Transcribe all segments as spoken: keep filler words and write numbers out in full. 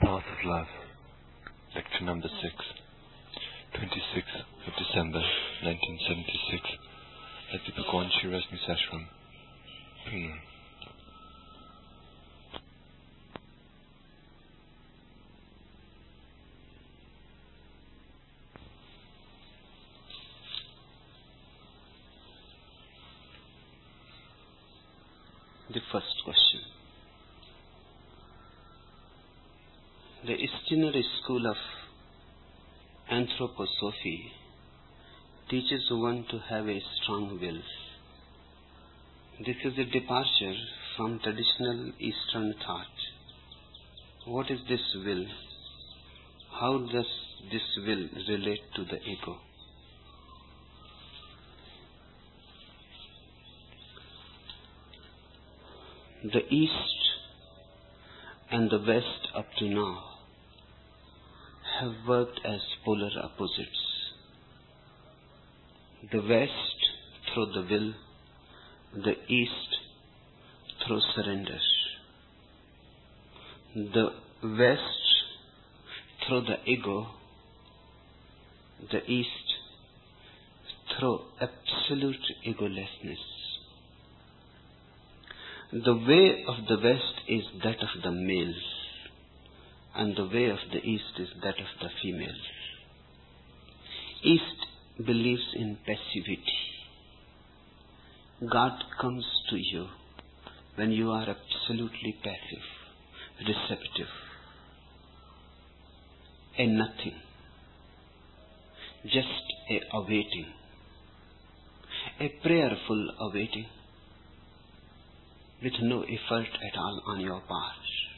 Path of Love, Lecture Number six, twenty-sixth of December, nineteen seventy-six, at the Bhagwan Sri Rajneesh Ashram, Pune. The first question. The Skinner School of Anthroposophy teaches one to have a strong will. This is a departure from traditional Eastern thought. What is this will? How does this will relate to the ego? The East and the West up to now have worked as polar opposites. The West through the will, the East through surrender. The West through the ego, the East through absolute egolessness. The way of the West is that of the male, and the way of the East is that of the female. East believes in passivity. God comes to you when you are absolutely passive, receptive, a nothing, just a awaiting, a prayerful awaiting, with no effort at all on your part.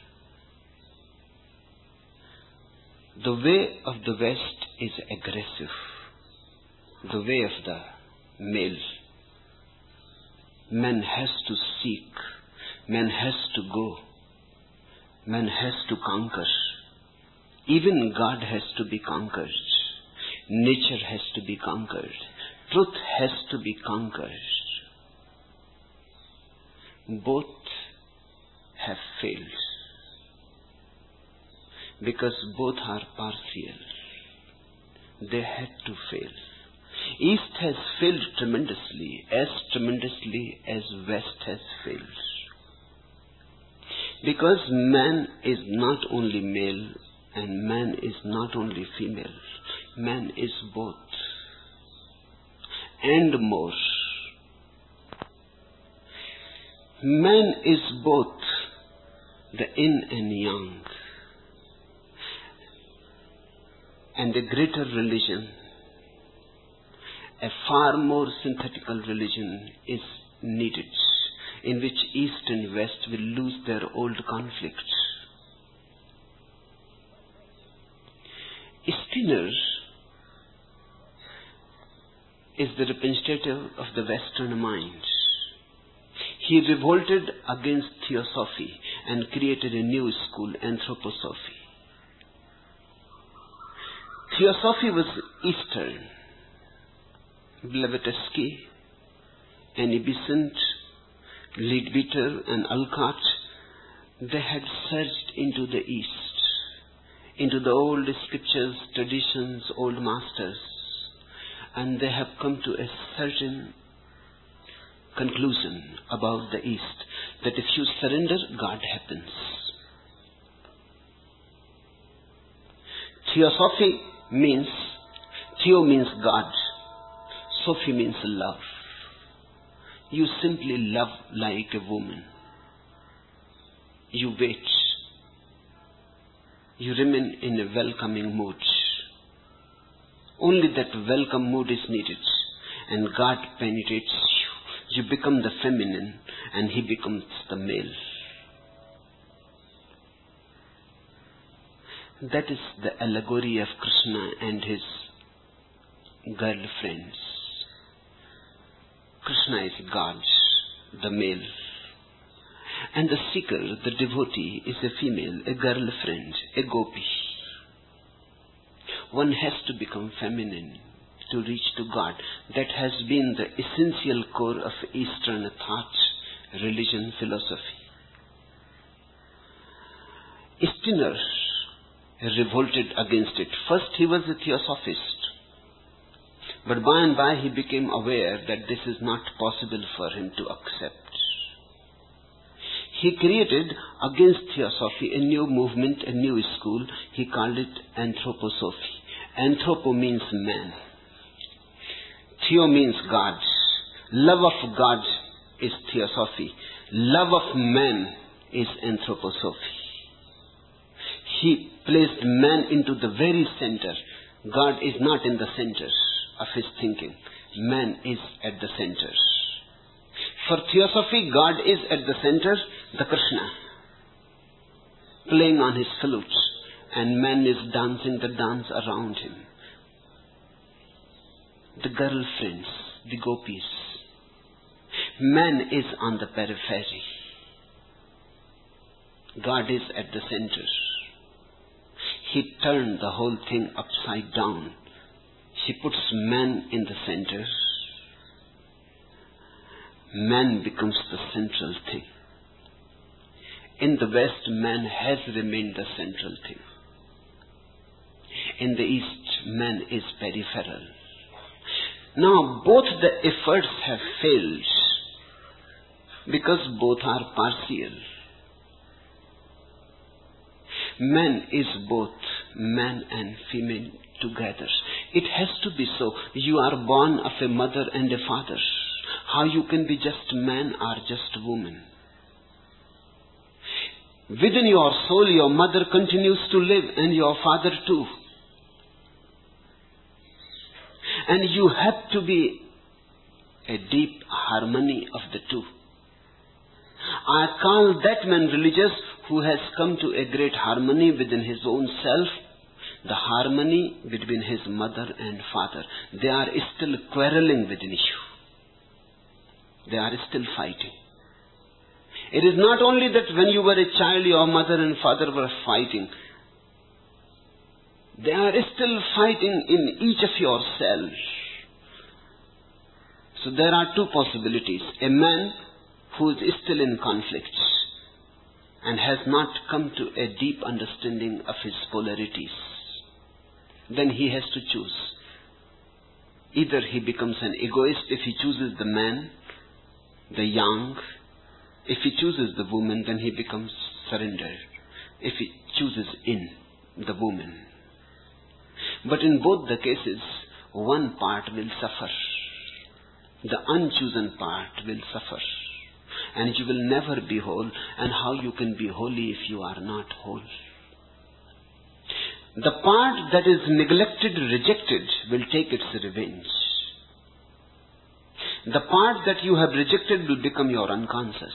The way of the West is aggressive. The way of the male. Man has to seek. Man has to go. Man has to conquer. Even God has to be conquered. Nature has to be conquered. Truth has to be conquered. Both have failed because both are partial. They had to fail. East has failed tremendously, as tremendously as West has failed. Because man is not only male and man is not only female. Man is both and more. Man is both the yin and yang, and a greater religion, a far more synthetical religion is needed, in which East and West will lose their old conflict. Skinner is the representative of the Western mind. He revolted against theosophy and created a new school, anthroposophy. Theosophy was Eastern. Blavatsky, Annie Besant, Leadbeater, and Alcott, they had surged into the East, into the old scriptures, traditions, old masters, and they have come to a certain conclusion about the East, that if you surrender, God happens. Theosophy means, Theo means God, Sophie means love. You simply love like a woman. You wait. You remain in a welcoming mood. Only that welcome mood is needed, and God penetrates you. You become the feminine and he becomes the male. That is the allegory of Krishna and his girlfriends. Krishna is God, the male. And the seeker, the devotee, is a female, a girlfriend, a gopi. One has to become feminine to reach to God. That has been the essential core of Eastern thought, religion, philosophy. Skinner revolted against it. First he was a theosophist, but by and by he became aware that this is not possible for him to accept. He created against theosophy a new movement, a new school. He called it anthroposophy. Anthropo means man. Theo means God. Love of God is theosophy. Love of man is anthroposophy. He placed man into the very center. God is not in the center of his thinking. Man is at the center. For theosophy, God is at the center, the Krishna, playing on his flute, and man is dancing the dance around him. The girlfriends, the gopis. Man is on the periphery. God is at the center. He turned the whole thing upside down. He puts man in the center. Man becomes the central thing. In the West, man has remained the central thing. In the East, man is peripheral. Now, both the efforts have failed because both are partial. Man is both man and female together. It has to be so. You are born of a mother and a father. How you can be just man or just woman? Within your soul, your mother continues to live, and your father too. And you have to be a deep harmony of the two. I call that man religious who has come to a great harmony within his own self, the harmony between his mother and father. They are still quarreling within you. They are still fighting. It is not only that when you were a child, your mother and father were fighting. They are still fighting in each of your cells. So there are two possibilities. A man who is still in conflict and has not come to a deep understanding of his polarities. Then he has to choose. Either he becomes an egoist if he chooses the man, the young. If he chooses the woman, then he becomes surrendered. If he chooses in the woman. But in both the cases, one part will suffer. The unchosen part will suffer. And you will never be whole. And how you can be holy if you are not whole? The part that is neglected, rejected, will take its revenge. The part that you have rejected will become your unconscious.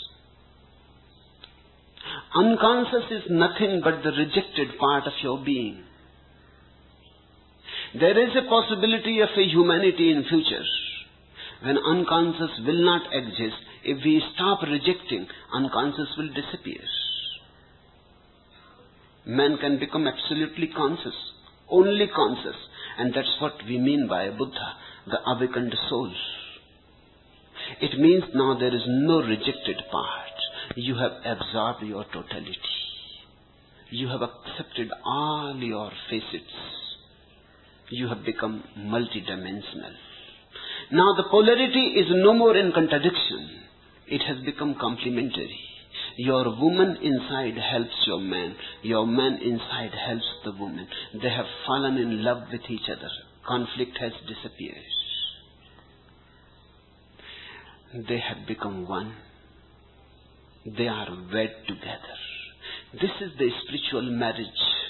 Unconscious is nothing but the rejected part of your being. There is a possibility of a humanity in future when unconscious will not exist. If we stop rejecting, unconscious will disappear. Man can become absolutely conscious, only conscious, and that's what we mean by Buddha, the awakened soul. It means now there is no rejected part. You have absorbed your totality. You have accepted all your facets. You have become multidimensional. Now the polarity is no more in contradiction. It has become complementary. Your woman inside helps your man. Your man inside helps the woman. They have fallen in love with each other. Conflict has disappeared. They have become one. They are wed together. This is the spiritual marriage.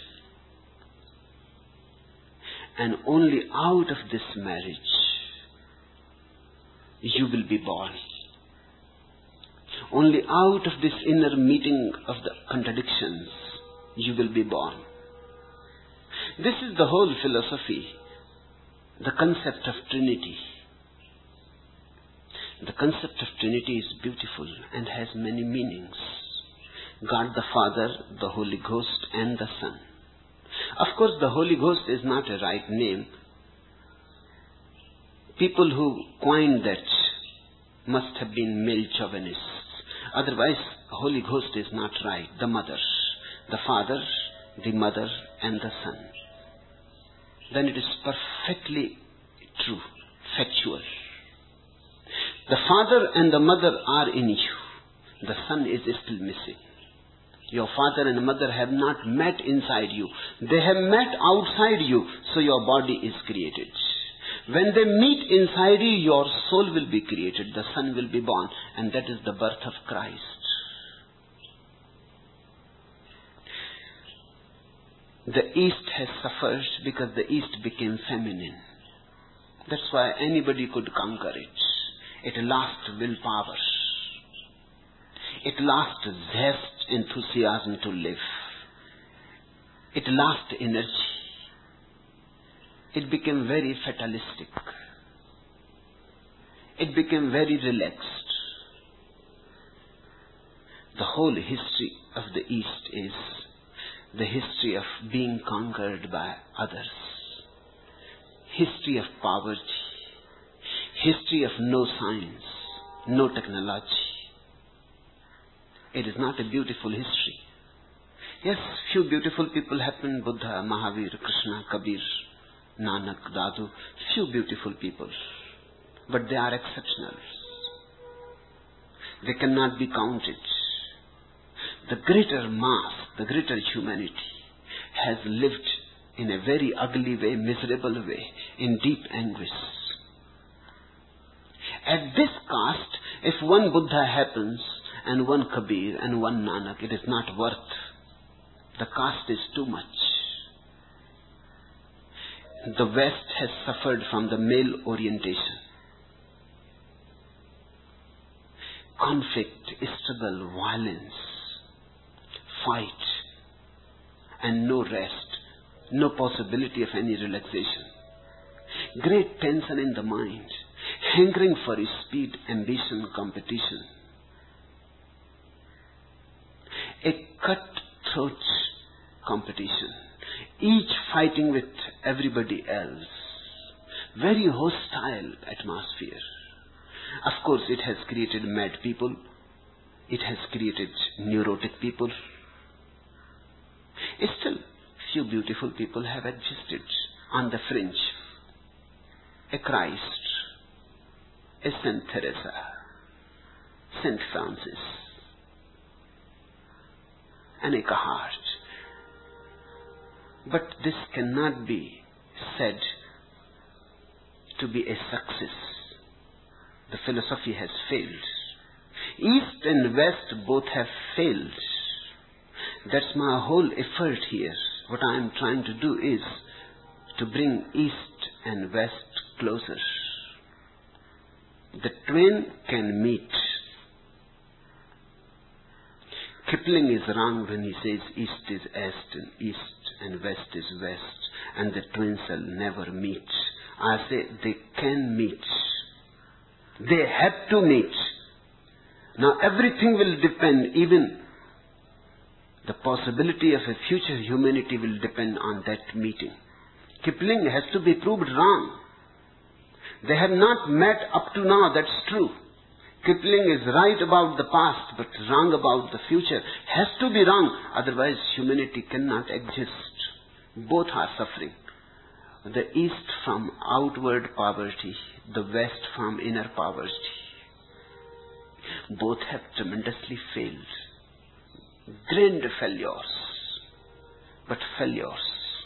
And only out of this marriage you will be born. Only out of this inner meeting of the contradictions you will be born. This is the whole philosophy, the concept of Trinity. The concept of Trinity is beautiful and has many meanings. God the Father, the Holy Ghost, and the Son. Of course, the Holy Ghost is not a right name. People who coined that must have been male chauvinists. Otherwise, Holy Ghost is not right. The Mother, the Father, the mother and the son, then it is perfectly true, factual. The father and the mother are in you. The son is still missing. Your father and mother have not met inside you. They have met outside you, so your body is created. When they meet inside you, your soul will be created. The son will be born, and that is the birth of Christ. The East has suffered because the East became feminine. That's why anybody could conquer it. It lost willpower. It lost zest, enthusiasm to live. It lost energy. It became very fatalistic. It became very relaxed. The whole history of the East is the history of being conquered by others. History of poverty. History of no science, no technology. It is not a beautiful history. Yes, few beautiful people happen, Buddha, Mahavir, Krishna, Kabir, Nanak, Dadu, few beautiful people. But they are exceptional. They cannot be counted. The greater mass, the greater humanity has lived in a very ugly way, miserable way, in deep anguish. At this caste, if one Buddha happens, and one Kabir, and one Nanak, it is not worth. The caste is too much. The West has suffered from the male orientation. Conflict, struggle, violence, fight, and no rest, no possibility of any relaxation. Great tension in the mind, hankering for speed, ambition, competition. A cutthroat competition, each fighting with everybody else. Very hostile atmosphere. Of course, it has created mad people. It has created neurotic people. Still, few beautiful people have existed on the fringe. A Christ, a Saint Teresa, Saint Francis, and a heart. But this cannot be said to be a success. The philosophy has failed. East and West both have failed. That's my whole effort here. What I am trying to do is to bring East and West closer. The twain can meet. Kipling is wrong when he says East is East and East and West is West, and the twain shall never meet. I say they can meet. They have to meet. Now everything will depend, even the possibility of a future humanity will depend on that meeting. Kipling has to be proved wrong. They have not met up to now, that's true. Kipling is right about the past, but wrong about the future. Has to be wrong, otherwise humanity cannot exist. Both are suffering. The East from outward poverty, the West from inner poverty. Both have tremendously failed. Grand failures, but failures.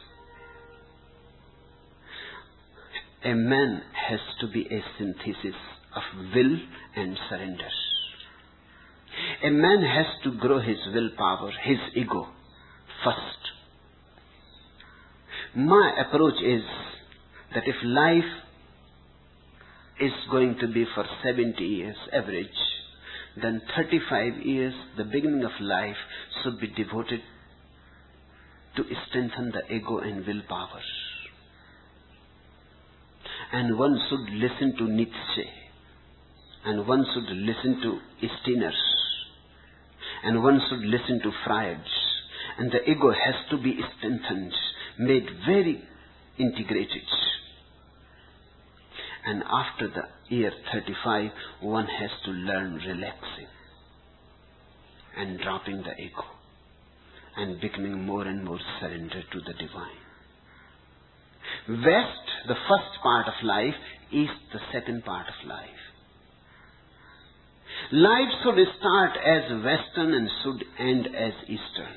A man has to be a synthesis of will and surrender. A man has to grow his willpower, his ego, first. My approach is that if life is going to be for seventy years average, then thirty-five years, the beginning of life, should be devoted to strengthen the ego and willpower. And one should listen to Nietzsche, and one should listen to Steiner, and one should listen to Freud, and the ego has to be strengthened, made very integrated. And after the year thirty-five, one has to learn relaxing and dropping the ego and becoming more and more surrendered to the divine. West, the first part of life, East, the second part of life. Life should start as Western and should end as Eastern.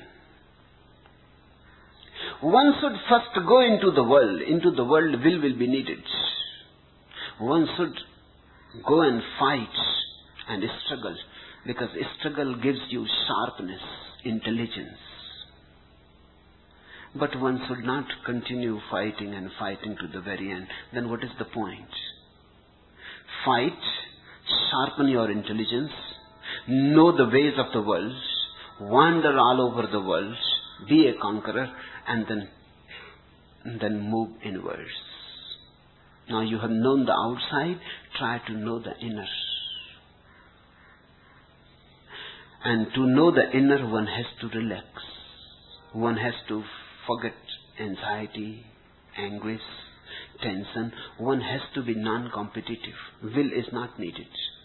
One should first go into the world. Into the world, will will be needed. One should go and fight and struggle, because struggle gives you sharpness, intelligence. But one should not continue fighting and fighting to the very end. Then what is the point? Fight, sharpen your intelligence, know the ways of the world, wander all over the world, be a conqueror, and then, and then move inwards. Now you have known the outside, try to know the inner. And to know the inner, one has to relax. One has to forget anxiety, anguish, tension. One has to be non-competitive. Will is not needed.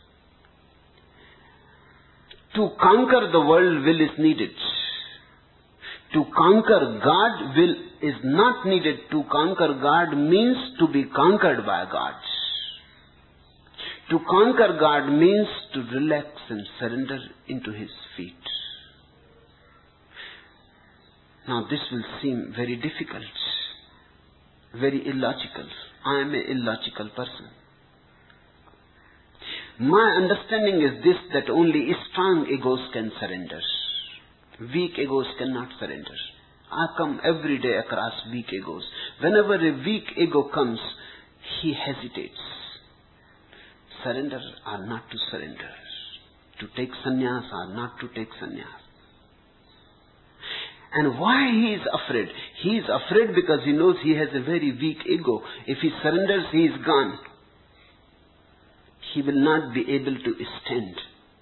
To conquer the world, will is needed. To conquer God, will is not needed. To conquer God means to be conquered by God. To conquer God means to relax and surrender into His feet. Now this will seem very difficult, very illogical. I am an illogical person. My understanding is this, that only strong egos can surrender. Weak egos cannot surrender. I come every day across weak egos. Whenever a weak ego comes, he hesitates. Surrender or not to surrender. To take sannyas or not to take sannyas. And why he is afraid? He is afraid because he knows he has a very weak ego. If he surrenders, he is gone. He will not be able to stand.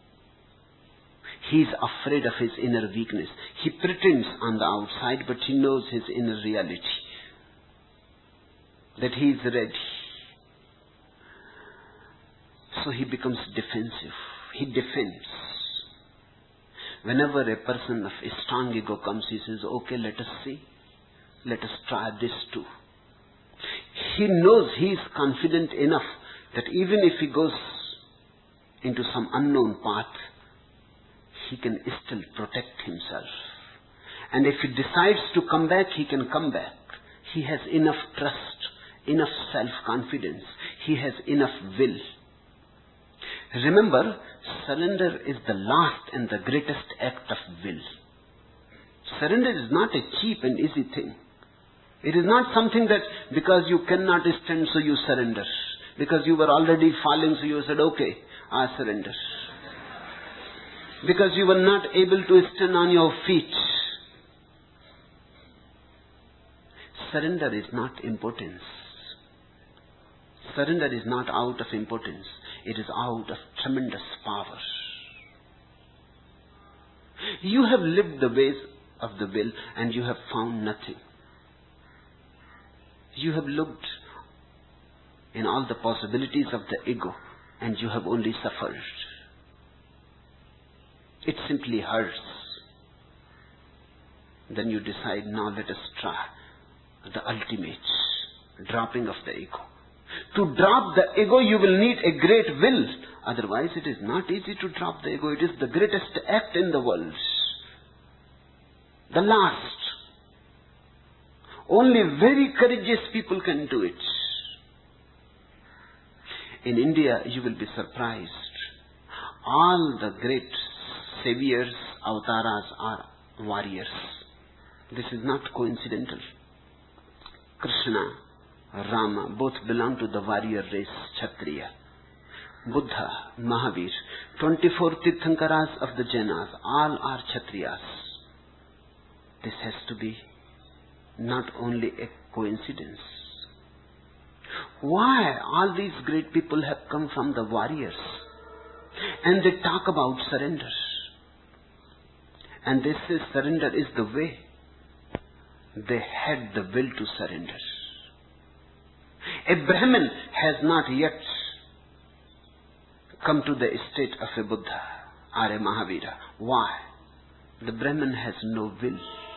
He is afraid of his inner weakness. He pretends on the outside, but he knows his inner reality. That he is ready. So he becomes defensive. He defends. Whenever a person of a strong ego comes, he says, okay, let us see. Let us try this too. He knows, he is confident enough that even if he goes into some unknown path, he can still protect himself. And if he decides to come back, he can come back. He has enough trust, enough self-confidence. He has enough will. Remember, surrender is the last and the greatest act of will. Surrender is not a cheap and easy thing. It is not something that because you cannot stand, so you surrender. Because you were already falling, so you said, okay, I surrender. Because you were not able to stand on your feet. Surrender is not impotence. Surrender is not out of impotence. It is out of tremendous power. You have lived the ways of the will and you have found nothing. You have looked in all the possibilities of the ego and you have only suffered. It simply hurts. Then you decide, now let us try the ultimate dropping of the ego. To drop the ego, you will need a great will. Otherwise, it is not easy to drop the ego. It is the greatest act in the world. The last. Only very courageous people can do it. In India, you will be surprised. All the great saviors, avataras are warriors. This is not coincidental. Krishna, Rama, both belong to the warrior race, Kshatriya. Buddha, Mahavir, twenty-four Tirthankaras of the Jainas, all are Kshatriyas. This has to be not only a coincidence. Why all these great people have come from the warriors? And they talk about surrender. And they say surrender is the way. They had the will to surrender. A Brahmin has not yet come to the state of a Buddha or a Mahavira. Why? The Brahmin has no will.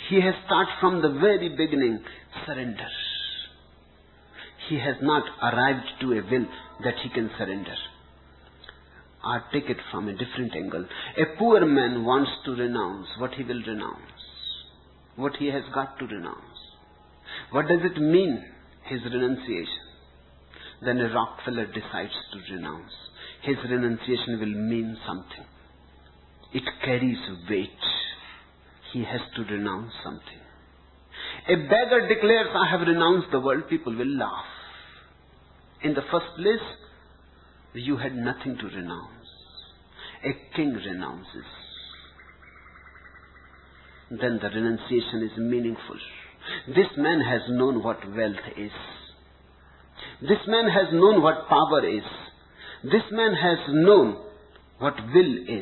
He has started from the very beginning, surrender. He has not arrived to a will that he can surrender. Or take it from a different angle. A poor man wants to renounce what he will renounce. What he has got to renounce. What does it mean, his renunciation? Then a Rockefeller decides to renounce. His renunciation will mean something. It carries weight. He has to renounce something. A beggar declares, I have renounced the world. People will laugh. In the first place, you had nothing to renounce. A king renounces. Then the renunciation is meaningful. This man has known what wealth is. This man has known what power is. This man has known what will is.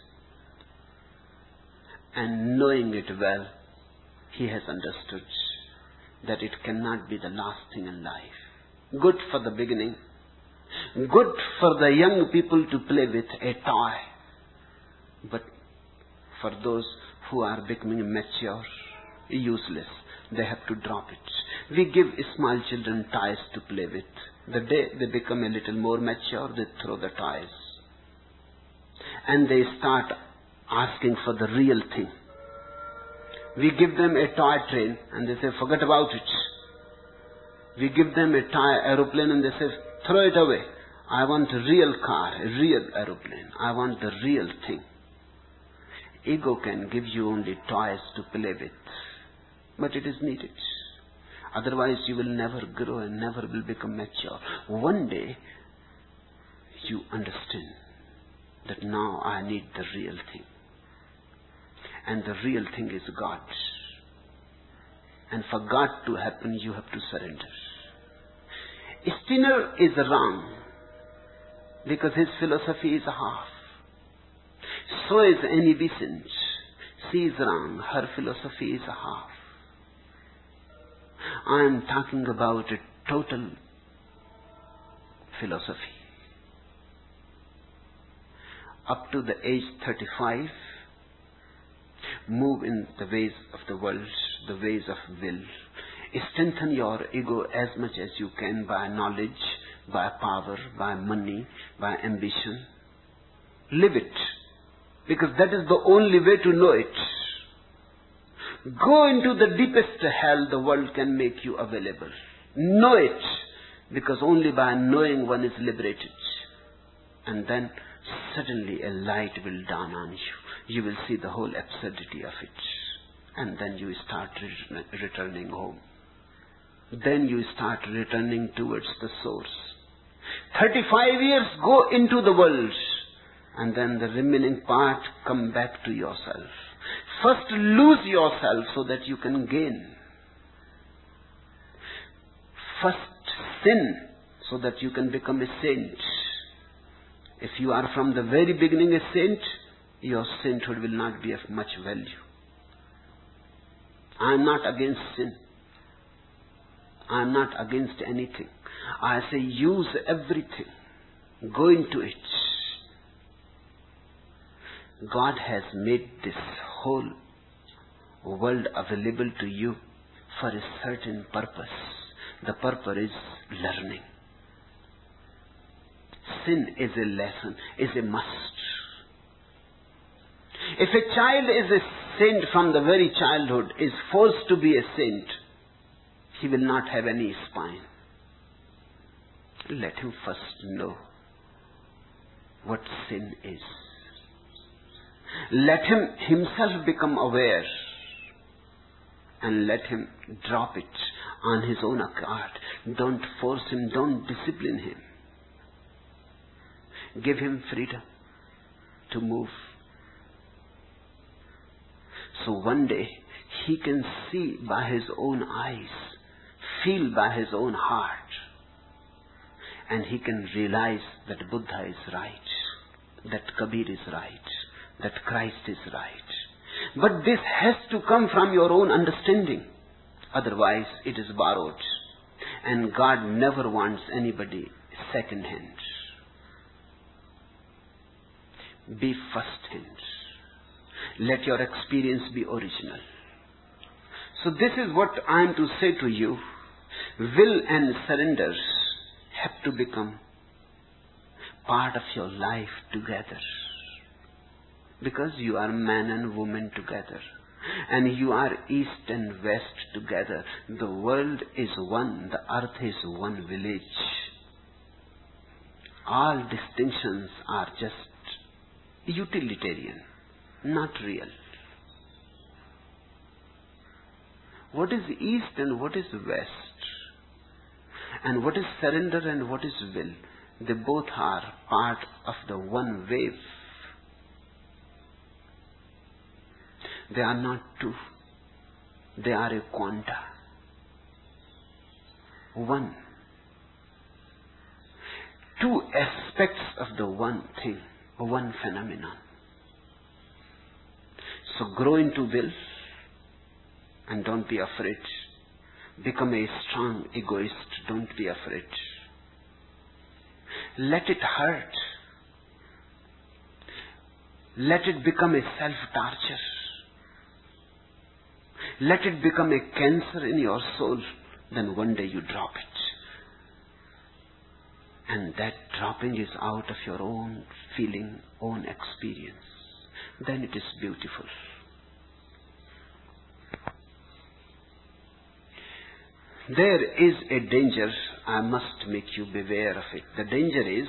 And knowing it well, he has understood that it cannot be the last thing in life. Good for the beginning. Good for the young people to play with, a toy. But for those who are becoming mature, useless, they have to drop it. We give small children toys to play with. The day they become a little more mature, they throw the toys. And they start asking for the real thing. We give them a toy train and they say, forget about it. We give them a toy aeroplane and they say, throw it away. I want a real car, a real aeroplane. I want the real thing. Ego can give you only toys to play with. But it is needed. Otherwise you will never grow and never will become mature. One day you understand that now I need the real thing. And the real thing is God. And for God to happen, you have to surrender. Skinner is wrong because his philosophy is half. So is Annie Besant. She is wrong. Her philosophy is half. I am talking about a total philosophy. Up to the age thirty-five, move in the ways of the world, the ways of will. Strengthen your ego as much as you can by knowledge, by power, by money, by ambition. Live it, because that is the only way to know it. Go into the deepest hell the world can make you available. Know it, because only by knowing one is liberated. And then suddenly a light will dawn on you. You will see the whole absurdity of it. And then you start re- returning home. Then you start returning towards the source. thirty-five years go into the world. And then the remaining part come back to yourself. First lose yourself so that you can gain. First sin so that you can become a saint. If you are from the very beginning a saint, your sainthood will not be of much value. I am not against sin. I am not against anything. I say use everything. Go into it. God has made this whole world available to you for a certain purpose. The purpose is learning. Sin is a lesson, is a must. If a child is a saint from the very childhood, is forced to be a saint, he will not have any spine. Let him first know what sin is. Let him himself become aware and let him drop it on his own account. Don't force him, don't discipline him. Give him freedom to move. So one day he can see by his own eyes, feel by his own heart, and he can realize that Buddha is right, that Kabir is right, that Christ is right. But this has to come from your own understanding. Otherwise it is borrowed. And God never wants anybody second hand. Be first hand. Let your experience be original. So this is what I am to say to you. Will and surrender have to become part of your life together. Because you are man and woman together. And you are east and west together. The world is one. The earth is one village. All distinctions are just utilitarian, not real. What is east and what is west? And what is surrender and what is will? They both are part of the one wave. They are not two. They are a quanta. One. Two aspects of the one thing, one phenomenon. So grow into will and don't be afraid. Become a strong egoist. Don't be afraid. Let it hurt. Let it become a self-torture. Let it become a cancer in your soul. Then one day you drop it. And that dropping is out of your own feeling, own experience. Then it is beautiful. There is a danger. I must make you beware of it. The danger is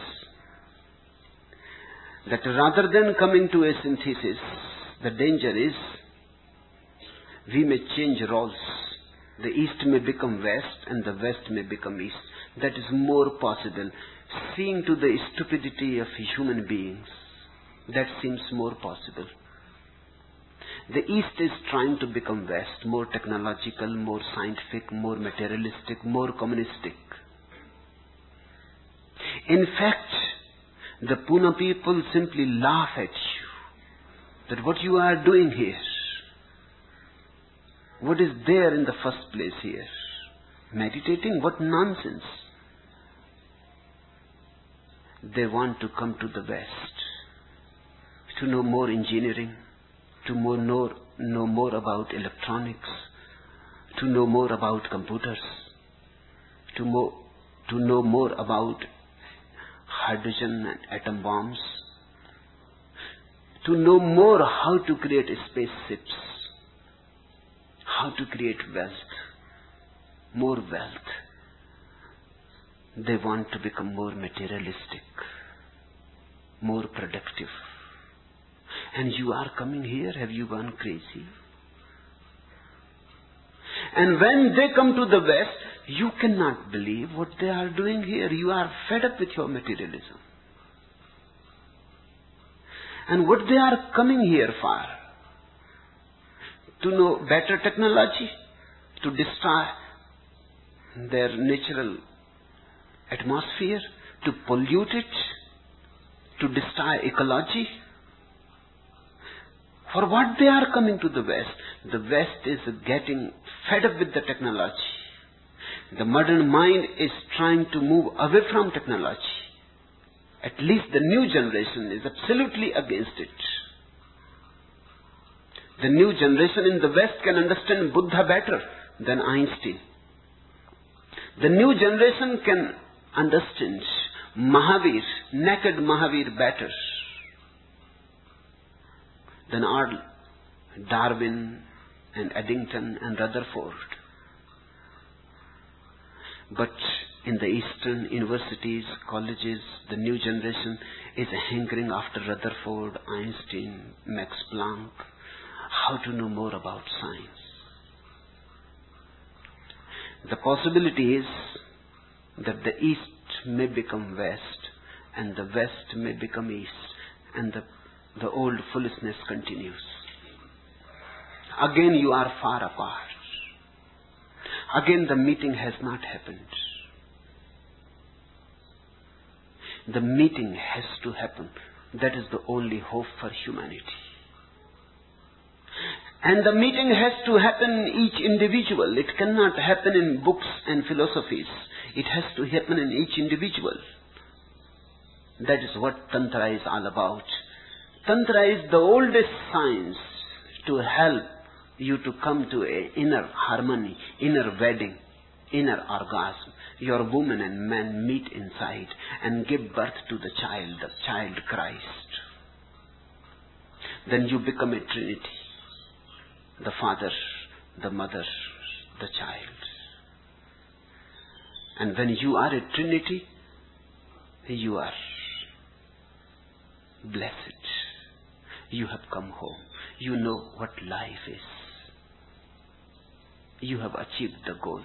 that rather than coming to a synthesis, the danger is we may change roles. The east may become west and the west may become east. That is more possible. Seeing to the stupidity of human beings, that seems more possible. The east is trying to become west, more technological, more scientific, more materialistic, more communistic. In fact, the Pune people simply laugh at you. That what you are doing here, what is there in the first place here? Meditating? What nonsense. They want to come to the West, to know more engineering, to more know, know more about electronics, to know more about computers, to, mo- to know more about hydrogen and atom bombs, to know more how to create spaceships, how to create wealth, more wealth. They want to become more materialistic, more productive. And you are coming here, have you gone crazy? And when they come to the West, you cannot believe what they are doing here. You are fed up with your materialism. And what they are coming here for? To know better technology, to destroy their natural atmosphere, to pollute it, to destroy ecology. For what they are coming to the West? The West is getting fed up with the technology. The modern mind is trying to move away from technology. At least the new generation is absolutely against it. The new generation in the West can understand Buddha better than Einstein. The new generation can understand Mahavir, naked Mahavir better than all Darwin and Eddington and Rutherford. But in the Eastern universities, colleges, the new generation is hankering after Rutherford, Einstein, Max Planck, how to know more about science. The possibility is that the East may become West and the West may become East, and the, the old foolishness continues. Again you are far apart. Again the meeting has not happened. The meeting has to happen. That is the only hope for humanity. And the meeting has to happen in each individual. It cannot happen in books and philosophies. It has to happen in each individual. That is what Tantra is all about. Tantra is the oldest science to help you to come to an inner harmony, inner wedding, inner orgasm. Your woman and man meet inside and give birth to the child, the child Christ. Then you become a trinity. The Father, the Mother, the child. And when you are a trinity, you are blessed. You have come home. You know what life is. You have achieved the goal.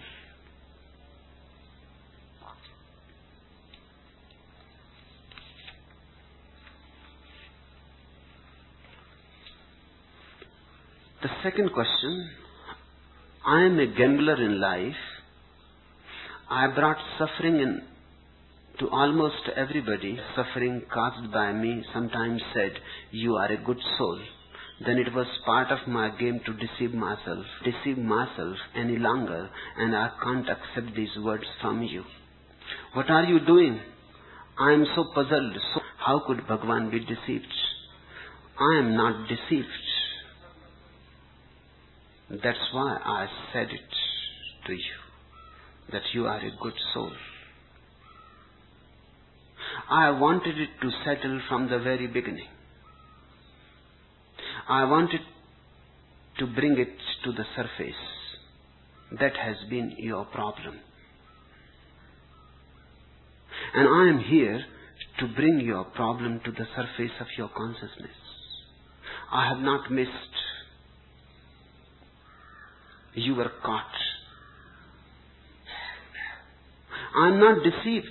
The second question, I am a gambler in life. I brought suffering in to almost everybody. Suffering caused by me sometimes said, you are a good soul. Then it was part of my game to deceive myself, deceive myself any longer, and I can't accept these words from you. What are you doing? I am so puzzled. So how could Bhagavan be deceived? I am not deceived. That's why I said it to you, that you are a good soul. I wanted it to settle from the very beginning. I wanted to bring it to the surface. That has been your problem. And I am here to bring your problem to the surface of your consciousness. I have not missed. You were caught. I am not deceived.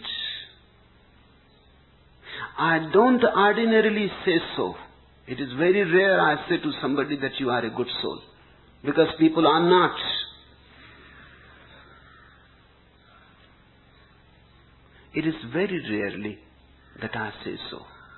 I don't ordinarily say so. It is very rare I say to somebody that you are a good soul, because people are not. It is very rarely that I say so.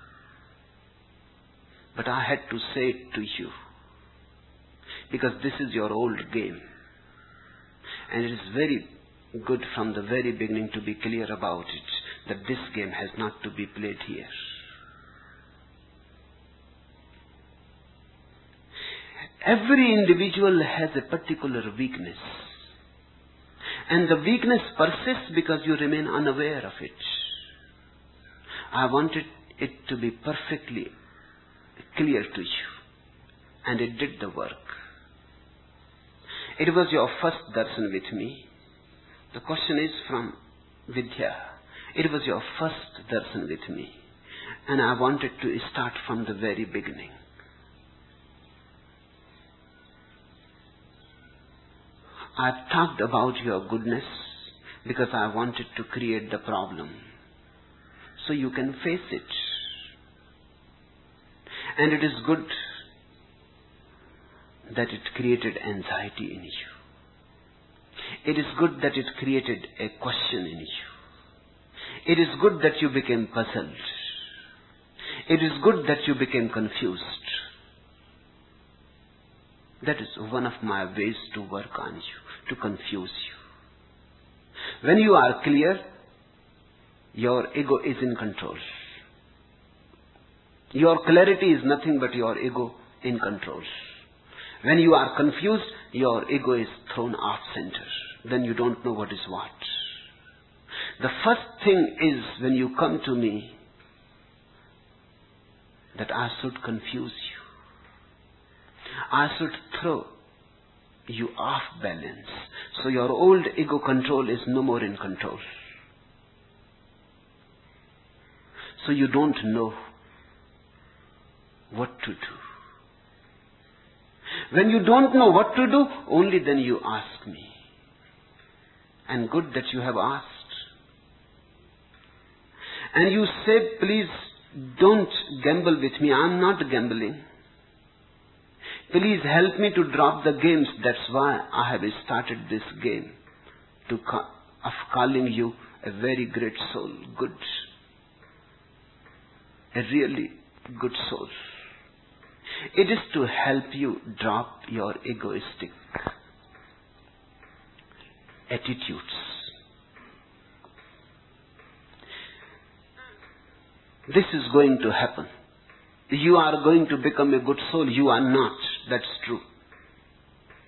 But I had to say it to you, because this is your old game. And it is very good from the very beginning to be clear about it, that this game has not to be played here. Every individual has a particular weakness. And the weakness persists because you remain unaware of it. I wanted it to be perfectly clear to you. And it did the work. It was your first darshan with me. The question is from Vidya. It was your first darshan with me. And I wanted to start from the very beginning. I talked about your goodness because I wanted to create the problem so you can face it. And it is good that it created anxiety in you. It is good that it created a question in you. It is good that you became puzzled. It is good that you became confused. That is one of my ways to work on you, to confuse you. When you are clear, your ego is in control. Your clarity is nothing but your ego in control. When you are confused, your ego is thrown off center. Then you don't know what is what. The first thing is, when you come to me, that I should confuse you. I should throw you off balance. So your old ego control is no more in control. So you don't know what to do. When you don't know what to do, only then you ask me. And good that you have asked. And you say, please don't gamble with me. I'm not gambling. Please help me to drop the games. That's why I have started this game to ca- of calling you a very great soul, good, a really good soul. It is to help you drop your egoistic attitudes. This is going to happen. You are going to become a good soul. You are not. That's true.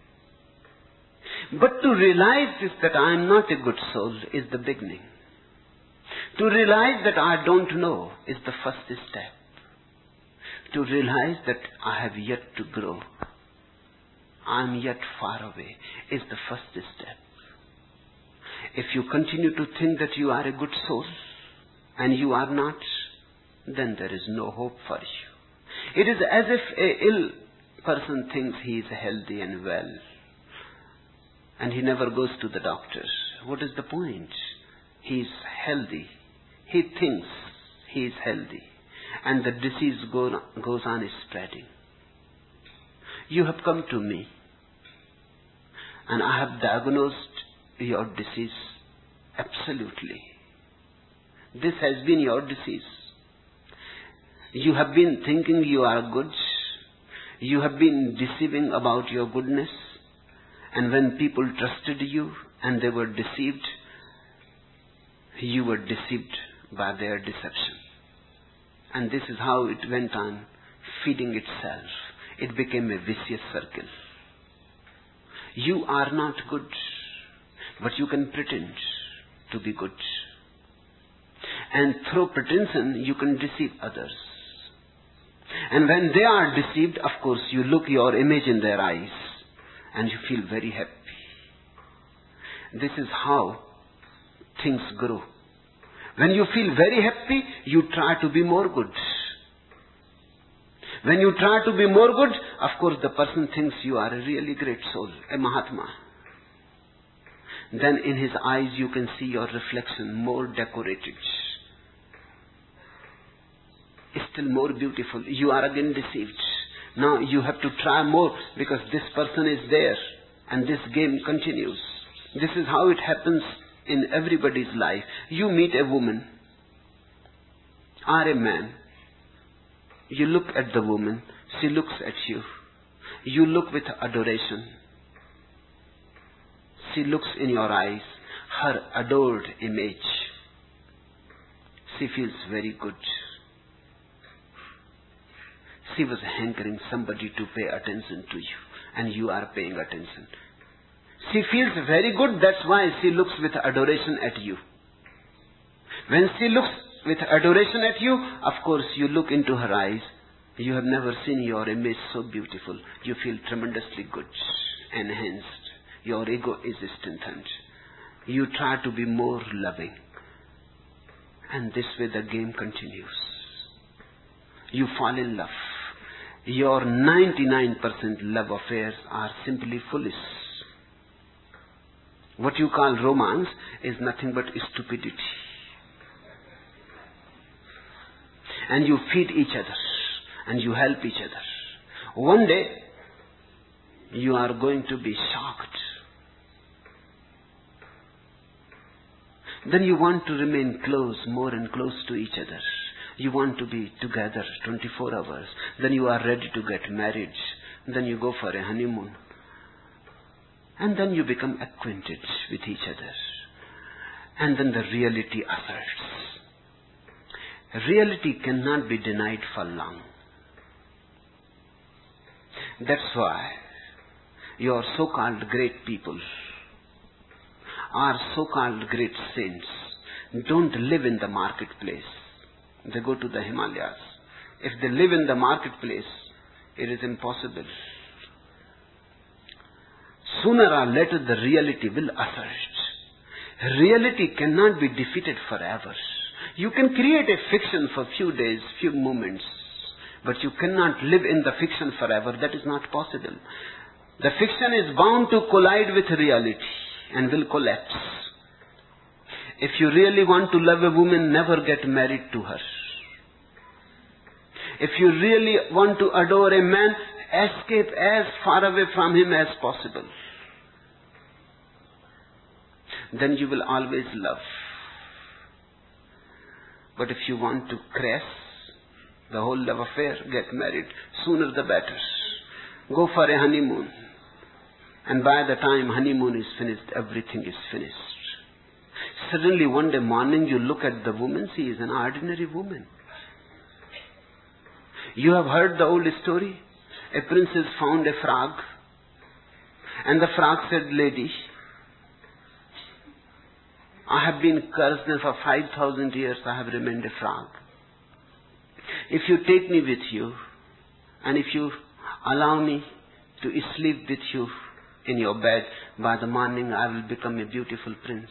But to realize this, that I am not a good soul, is the beginning. To realize that I don't know is the first step. To realize that I have yet to grow, I am yet far away, is the first step. If you continue to think that you are a good soul, and you are not, then there is no hope for you. It is as if a ill person thinks he is healthy and well, and he never goes to the doctor. What is the point? He is healthy. He thinks he is healthy, and the disease go, goes on spreading. You have come to me, and I have diagnosed your disease absolutely. This has been your disease. You have been thinking you are good. You have been deceiving about your goodness. And when people trusted you and they were deceived, you were deceived by their deception. And this is how it went on, feeding itself. It became a vicious circle. You are not good, but you can pretend to be good. And through pretension, you can deceive others. And when they are deceived, of course, you look your image in their eyes and you feel very happy. This is how things grow. When you feel very happy, you try to be more good. When you try to be more good, of course, the person thinks you are a really great soul, a Mahatma. Then in his eyes, you can see your reflection more decorated, still more beautiful. You are again deceived. Now you have to try more because this person is there and this game continues. This is how it happens in everybody's life. You meet a woman or a man. You look at the woman. She looks at you. You look with adoration. She looks in your eyes. Her adored image. She feels very good. She was hankering somebody to pay attention to you, and you are paying attention. She feels very good, that's why she looks with adoration at you. When she looks with adoration at you, of course you look into her eyes. You have never seen your image so beautiful. You feel tremendously good, enhanced. Your ego is strengthened. You try to be more loving. And this way the game continues. You fall in love. Your ninety-nine percent love affairs are simply foolish. What you call romance is nothing but stupidity. And you feed each other. And you help each other. One day, you are going to be shocked. Then you want to remain close, more and close to each other. You want to be together twenty-four hours. Then you are ready to get married. Then you go for a honeymoon. And then you become acquainted with each other. And then the reality asserts. Reality cannot be denied for long. That's why your so-called great people, our so-called great saints, don't live in the marketplace. They go to the Himalayas. If they live in the marketplace, it is impossible. Sooner or later the reality will assert. Reality cannot be defeated forever. You can create a fiction for few days, few moments, but you cannot live in the fiction forever. That is not possible. The fiction is bound to collide with reality and will collapse. If you really want to love a woman, never get married to her. If you really want to adore a man, escape as far away from him as possible. Then you will always love. But if you want to crash the whole love affair, get married. Sooner the better. Go for a honeymoon. And by the time honeymoon is finished, everything is finished. Suddenly one day morning you look at the woman, she is an ordinary woman. You have heard the old story. A princess found a frog. And the frog said, "Lady, I have been cursed, and for five thousand years I have remained a frog. If you take me with you, and if you allow me to sleep with you in your bed, by the morning I will become a beautiful prince.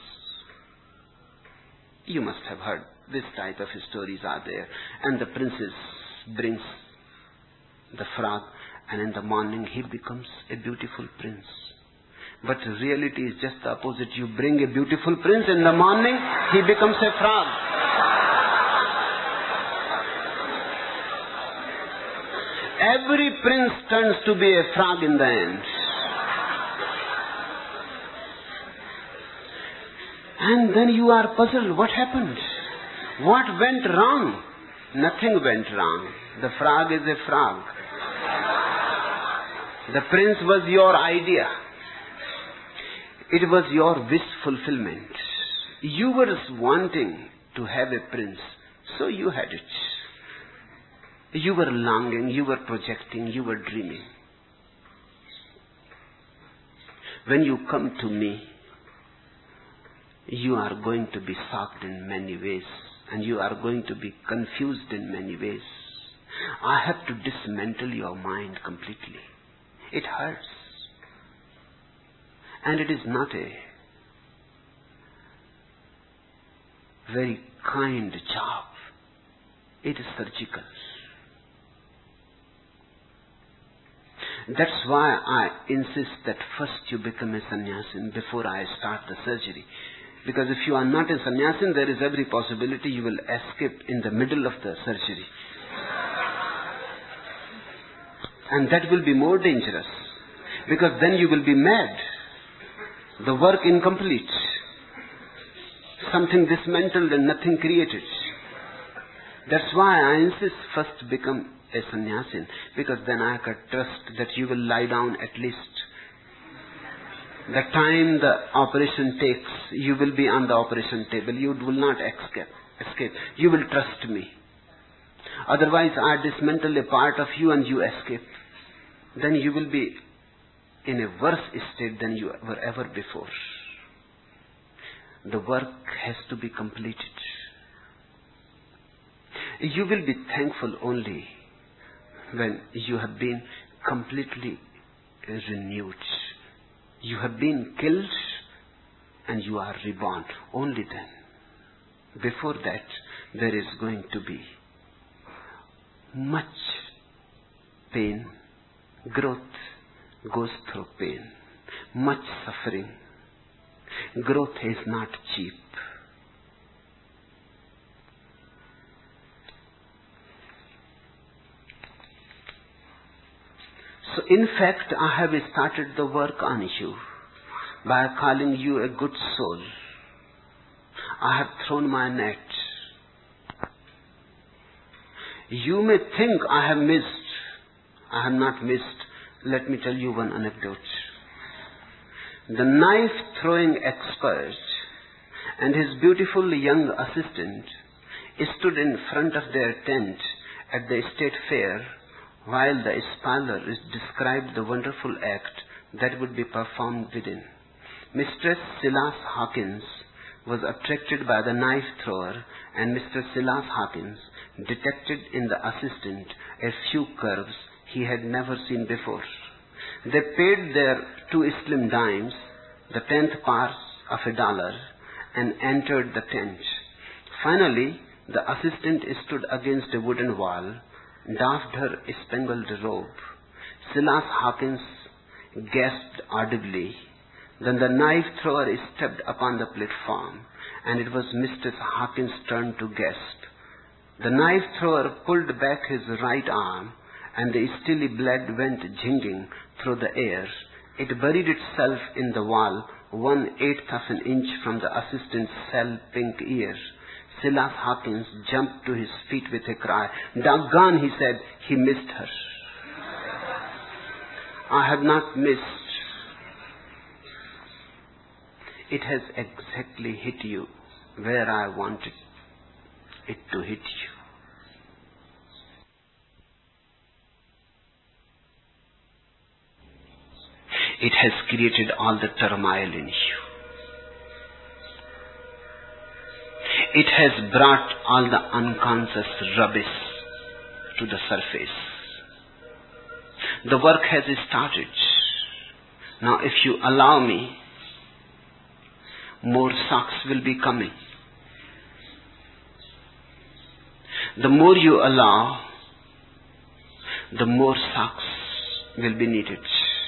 You must have heard this type of stories are there. And the princess brings the frog, and in the morning he becomes a beautiful prince. But reality is just the opposite. You bring a beautiful prince, in the morning he becomes a frog. Every prince turns to be a frog in the end. And then you are puzzled. What happened? What went wrong? Nothing went wrong. The frog is a frog. The prince was your idea. It was your wish fulfillment. You were wanting to have a prince, so you had it. You were longing, you were projecting, you were dreaming. When you come to me, you are going to be shocked in many ways, and you are going to be confused in many ways. I have to dismantle your mind completely. It hurts. And it is not a very kind job. It is surgical. That's why I insist that first you become a sannyasin before I start the surgery. Because if you are not a sannyasin, there is every possibility you will escape in the middle of the surgery. And that will be more dangerous. Because then you will be mad. The work incomplete. Something dismantled and nothing created. That's why I insist first become a sannyasin. Because then I can trust that you will lie down at least. The time the operation takes, you will be on the operation table. You will not escape. escape. You will trust me. Otherwise, I dismantle a part of you and you escape. Then you will be in a worse state than you were ever before. The work has to be completed. You will be thankful only when you have been completely renewed. You have been killed and you are reborn. Only then. Before that, there is going to be much pain. Growth goes through pain. Much suffering. Growth is not cheap. So in fact, I have started the work on you by calling you a good soul. I have thrown my net. You may think I have missed. I have not missed. Let me tell you one anecdote. The knife-throwing expert and his beautiful young assistant stood in front of their tent at the state fair while the scholar described the wonderful act that would be performed within. Mistress Silas Hawkins was attracted by the knife thrower, and Mister Silas Hawkins detected in the assistant a few curves he had never seen before. They paid their two slim dimes, the tenth part of a dollar, and entered the tent. Finally, the assistant stood against a wooden wall, doffed her spangled robe. Silas Hawkins gasped audibly. Then the knife thrower stepped upon the platform, and it was Mister Hawkins' turn to gasp. The knife thrower pulled back his right arm, and the steely blade went jingling through the air. It buried itself in the wall, one-eighth of an inch from the assistant's sal-pink ear. Silas Hawkins jumped to his feet with a cry. "Doggone," he said, "he missed her." I have not missed. It has exactly hit you where I wanted it to hit you. It has created all the turmoil in you. it has brought all the unconscious rubbish to the surface. The work has started. Now if you allow me, more shocks will be coming. The more you allow, the more shocks will be needed.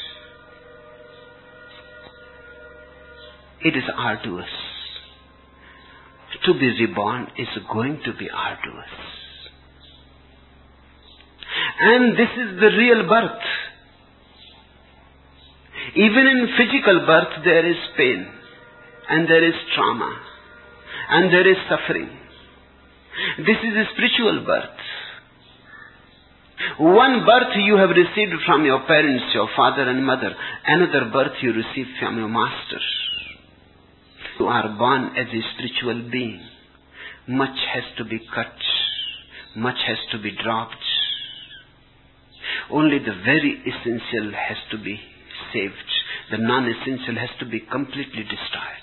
It is arduous. To be reborn is going to be arduous. And this is the real birth. Even in physical birth there is pain, and there is trauma, and there is suffering. This is a spiritual birth. One birth you have received from your parents, your father and mother. Another birth you receive from your master. You are born as a spiritual being. Much has to be cut. Much has to be dropped. Only the very essential has to be saved. The non-essential has to be completely destroyed.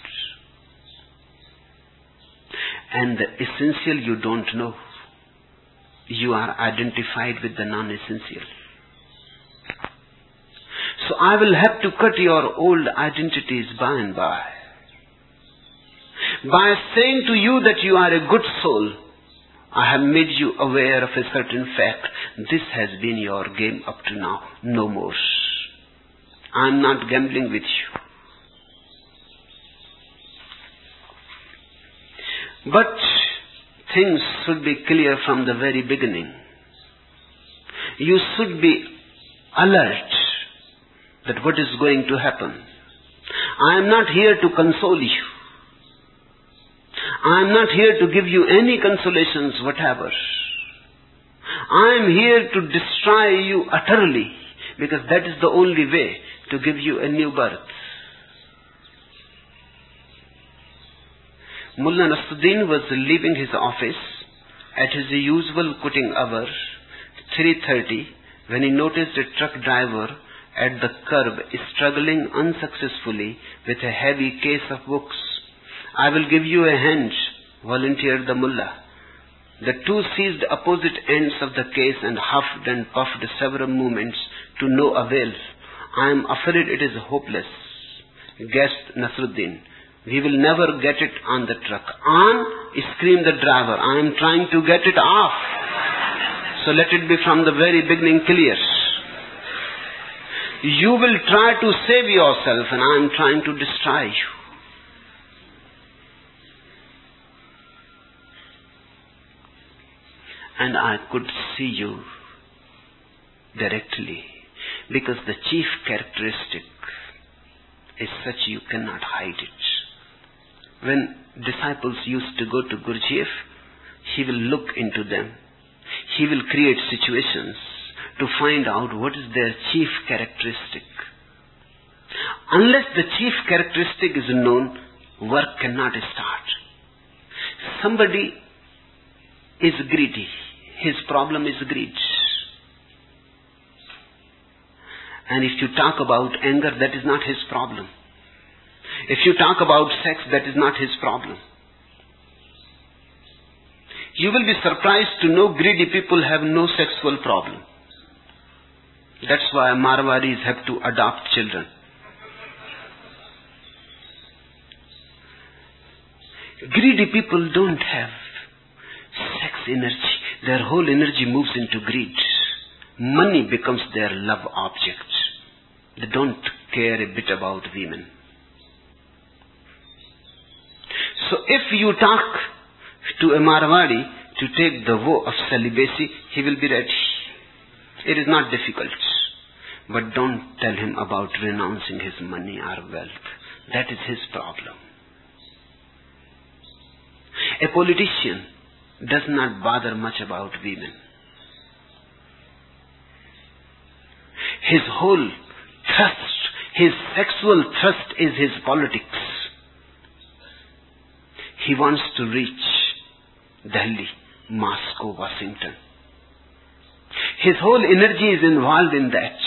And the essential you don't know. You are identified with the non-essential. So I will have to cut your old identities by and by. By saying to you that you are a good soul, I have made you aware of a certain fact. This has been your game up to now. No more. I am not gambling with you. But things should be clear from the very beginning. You should be alert that what is going to happen. I am not here to console you. I am not here to give you any consolations whatever. I am here to destroy you utterly, because that is the only way to give you a new birth. Mullah Nasruddin was leaving his office at his usual quitting hour, three thirty, when he noticed a truck driver at the curb struggling unsuccessfully with a heavy case of books. I will give you a hand, volunteered the mullah. The two seized opposite ends of the case and huffed and puffed several moments to no avail. I am afraid it is hopeless, gasped Nasruddin. We will never get it on the truck. On, screamed the driver. I am trying to get it off. So let it be from the very beginning clear. You will try to save yourself, and I am trying to destroy you. And I could see you directly, because the chief characteristic is such you cannot hide it. When disciples used to go to Gurdjieff, he will look into them. He will create situations to find out what is their chief characteristic. Unless the chief characteristic is known, work cannot start. Somebody is greedy. His problem is greed. And if you talk about anger, that is not his problem. If you talk about sex, that is not his problem. You will be surprised to know greedy people have no sexual problem. That's why Marwadis have to adopt children. Greedy people don't have sex energy. Their whole energy moves into greed. Money becomes their love object. They don't care a bit about women. So if you talk to a Marwadi to take the vow of celibacy, he will be ready. It is not difficult. But don't tell him about renouncing his money or wealth. That is his problem. A politician does not bother much about women. His whole thrust, his sexual thrust is his politics. He wants to reach Delhi, Moscow, Washington. His whole energy is involved in that.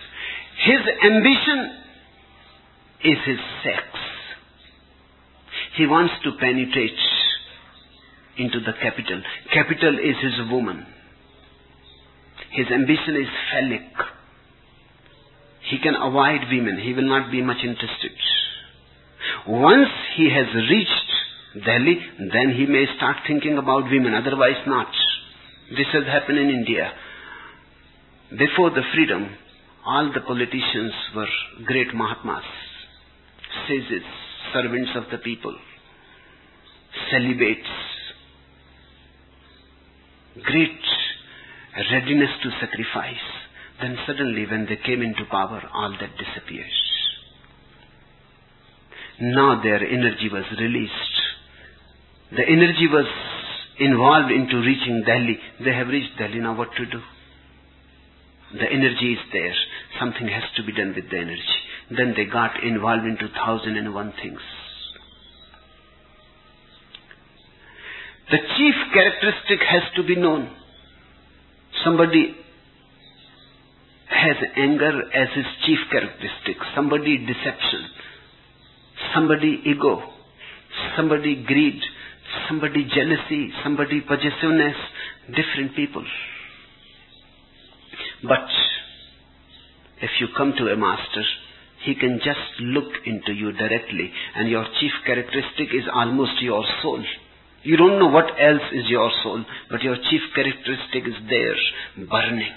His ambition is his sex. He wants to penetrate into the capital. Capital is his woman. His ambition is phallic. He can avoid women. He will not be much interested. Once he has reached Delhi, then he may start thinking about women, otherwise not. This has happened in India. Before the freedom, all the politicians were great Mahatmas, sages, servants of the people, celibates, great readiness to sacrifice. Then suddenly when they came into power, all that disappears. Now their energy was released. The energy was involved into reaching Delhi. They have reached Delhi, now what to do? The energy is there. Something has to be done with the energy. Then they got involved into thousand and one things. The chief characteristic has to be known. Somebody has anger as his chief characteristic. Somebody deception. Somebody ego. Somebody greed. Somebody jealousy. Somebody possessiveness. Different people. But if you come to a master, he can just look into you directly, and your chief characteristic is almost your soul. You don't know what else is your soul, but your chief characteristic is there, burning.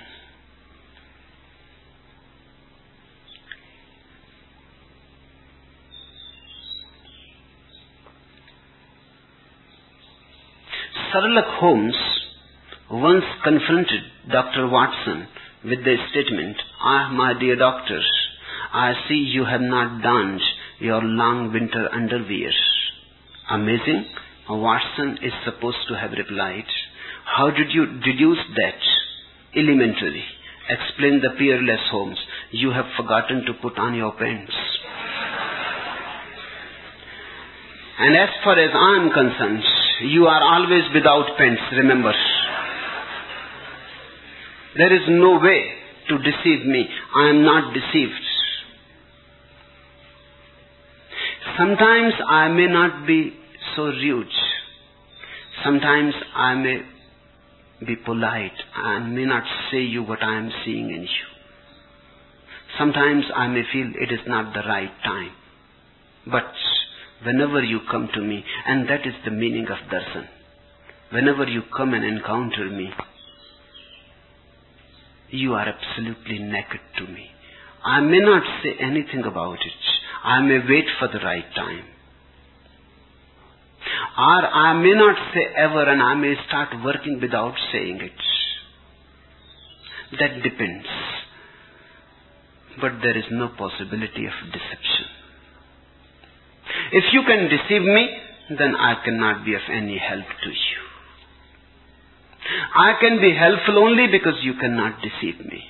Sherlock Holmes once confronted Doctor Watson with the statement, "Ah, my dear doctor, I see you have not donned your long winter underwear." Amazing. Watson is supposed to have replied, "How did you deduce that?" "Elementary. Explain the peerless Holmes. You have forgotten to put on your pants." And as far as I am concerned, you are always without pants, remember. There is no way to deceive me. I am not deceived. Sometimes I may not be so rude. Sometimes I may be polite. I may not say you what I am seeing in you. Sometimes I may feel it is not the right time. But whenever you come to me, and that is the meaning of darshan, whenever you come and encounter me, you are absolutely naked to me. I may not say anything about it. I may wait for the right time. Or I may not say ever, and I may start working without saying it. That depends. But there is no possibility of deception. If you can deceive me, then I cannot be of any help to you. I can be helpful only because you cannot deceive me.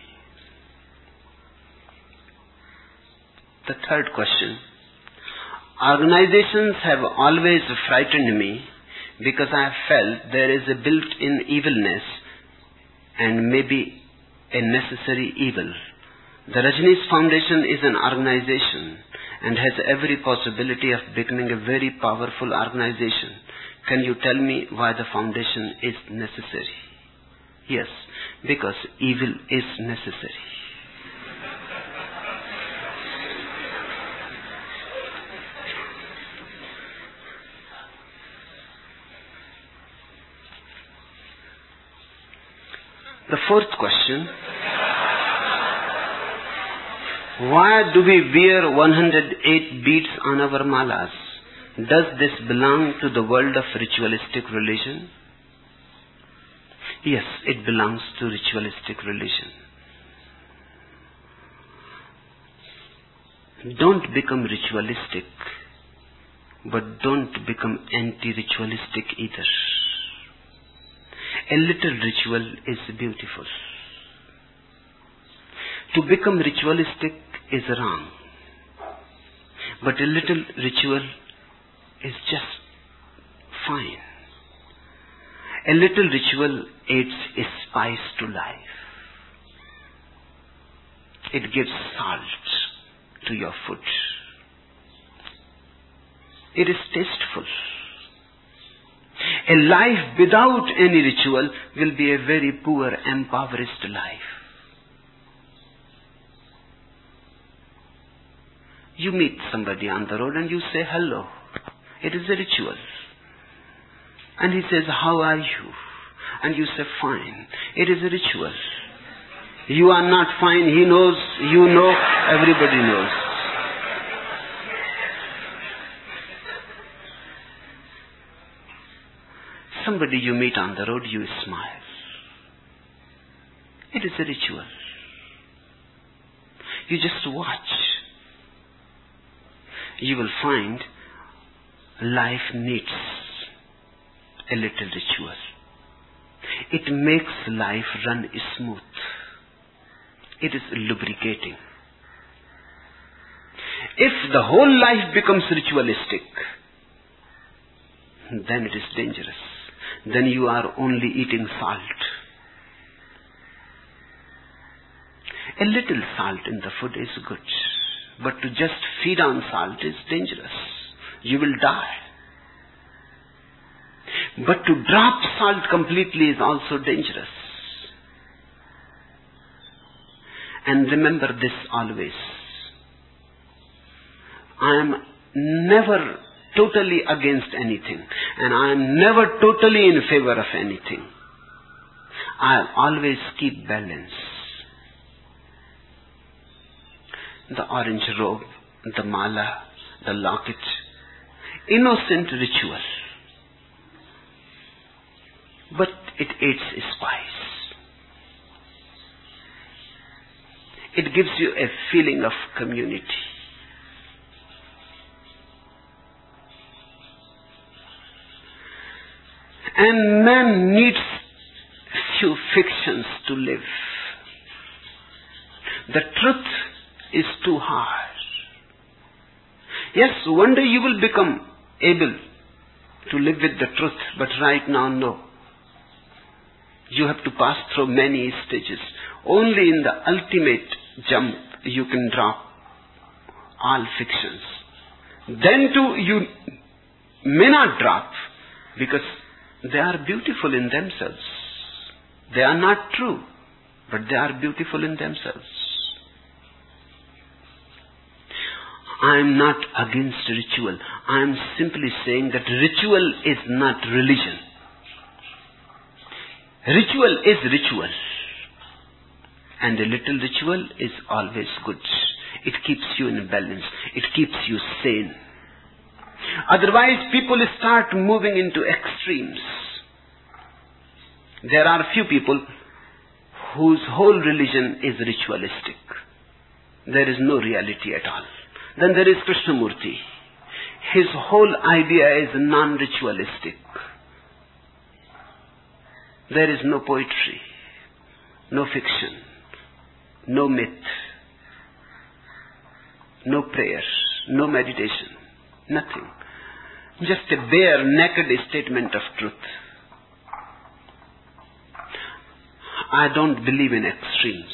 The third question. Organizations have always frightened me because I have felt there is a built-in evilness and maybe a necessary evil. The Rajneesh Foundation is an organization and has every possibility of becoming a very powerful organization. Can you tell me why the foundation is necessary? Yes, because evil is necessary. The fourth question. Why do we wear one hundred eight beads on our malas? Does this belong to the world of ritualistic religion? Yes, it belongs to ritualistic religion. Don't become ritualistic, but don't become anti-ritualistic either. A little ritual is beautiful. To become ritualistic is wrong. But a little ritual is just fine. A little ritual adds a spice to life. It gives salt to your food. It is tasteful. A life without any ritual will be a very poor, impoverished life. You meet somebody on the road and you say hello. It is a ritual. And he says, how are you? And you say, fine. It is a ritual. You are not fine. He knows, you know, everybody knows. Somebody you meet on the road, you smile. It is a ritual. You just watch. You will find life needs a little ritual. It makes life run smooth. It is lubricating. If the whole life becomes ritualistic, then it is dangerous. Then you are only eating salt. A little salt in the food is good, but to just feed on salt is dangerous. You will die. But to drop salt completely is also dangerous. And remember this always. I am never totally against anything, and I am never totally in favor of anything. I'll always keep balance. The orange robe, the mala, the locket, innocent ritual. But it adds spice. It gives you a feeling of community. And man needs few fictions to live. The truth is too hard. Yes, one day you will become able to live with the truth, but right now, no. You have to pass through many stages. Only in the ultimate jump you can drop all fictions. Then too you may not drop, because they are beautiful in themselves. They are not true, but they are beautiful in themselves. I am not against ritual. I am simply saying that ritual is not religion. Ritual is ritual. And a little ritual is always good. It keeps you in balance. It keeps you sane. Otherwise, people start moving into extremes. There are few people whose whole religion is ritualistic. There is no reality at all. Then there is Krishnamurti. His whole idea is non-ritualistic. There is no poetry, no fiction, no myth, no prayer, no meditation, nothing. Just a bare, naked statement of truth. I don't believe in extremes.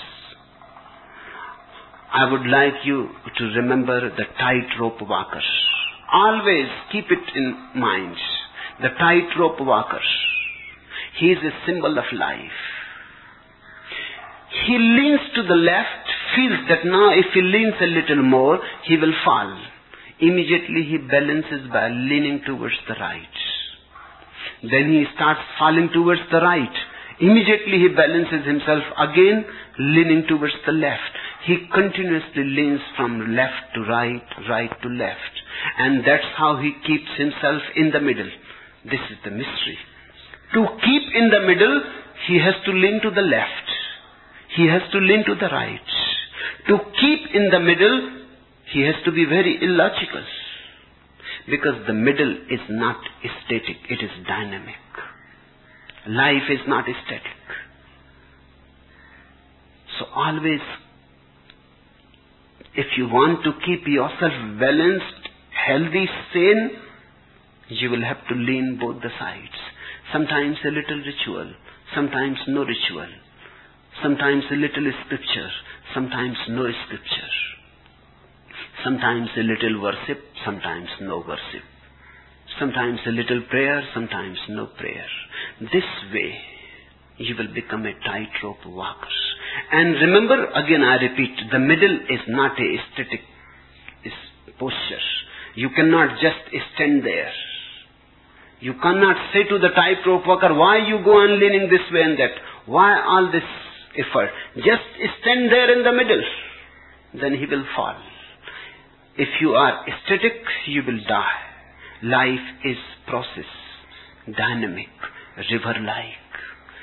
I would like you to remember the tightrope walker. Always keep it in mind. The tightrope walker. He is a symbol of life. He leans to the left, feels that now if he leans a little more, he will fall. Immediately he balances by leaning towards the right. Then he starts falling towards the right. Immediately he balances himself again, leaning towards the left. He continuously leans from left to right, right to left. And that's how he keeps himself in the middle. This is the mystery. To keep in the middle, he has to lean to the left. He has to lean to the right. To keep in the middle, he has to be very illogical. Because the middle is not static, it is dynamic. Life is not static. So always, if you want to keep yourself balanced, healthy, sane, you will have to lean both the sides. Sometimes a little ritual, sometimes no ritual. Sometimes a little scripture, sometimes no scripture. Sometimes a little worship, sometimes no worship. Sometimes a little prayer, sometimes no prayer. This way, you will become a tightrope walker. And remember, again I repeat, the middle is not a static posture. You cannot just stand there. You cannot say to the tightrope walker, why you go on leaning this way and that? Why all this effort? Just stand there in the middle. Then he will fall. If you are static, you will die. Life is process, dynamic, river-like.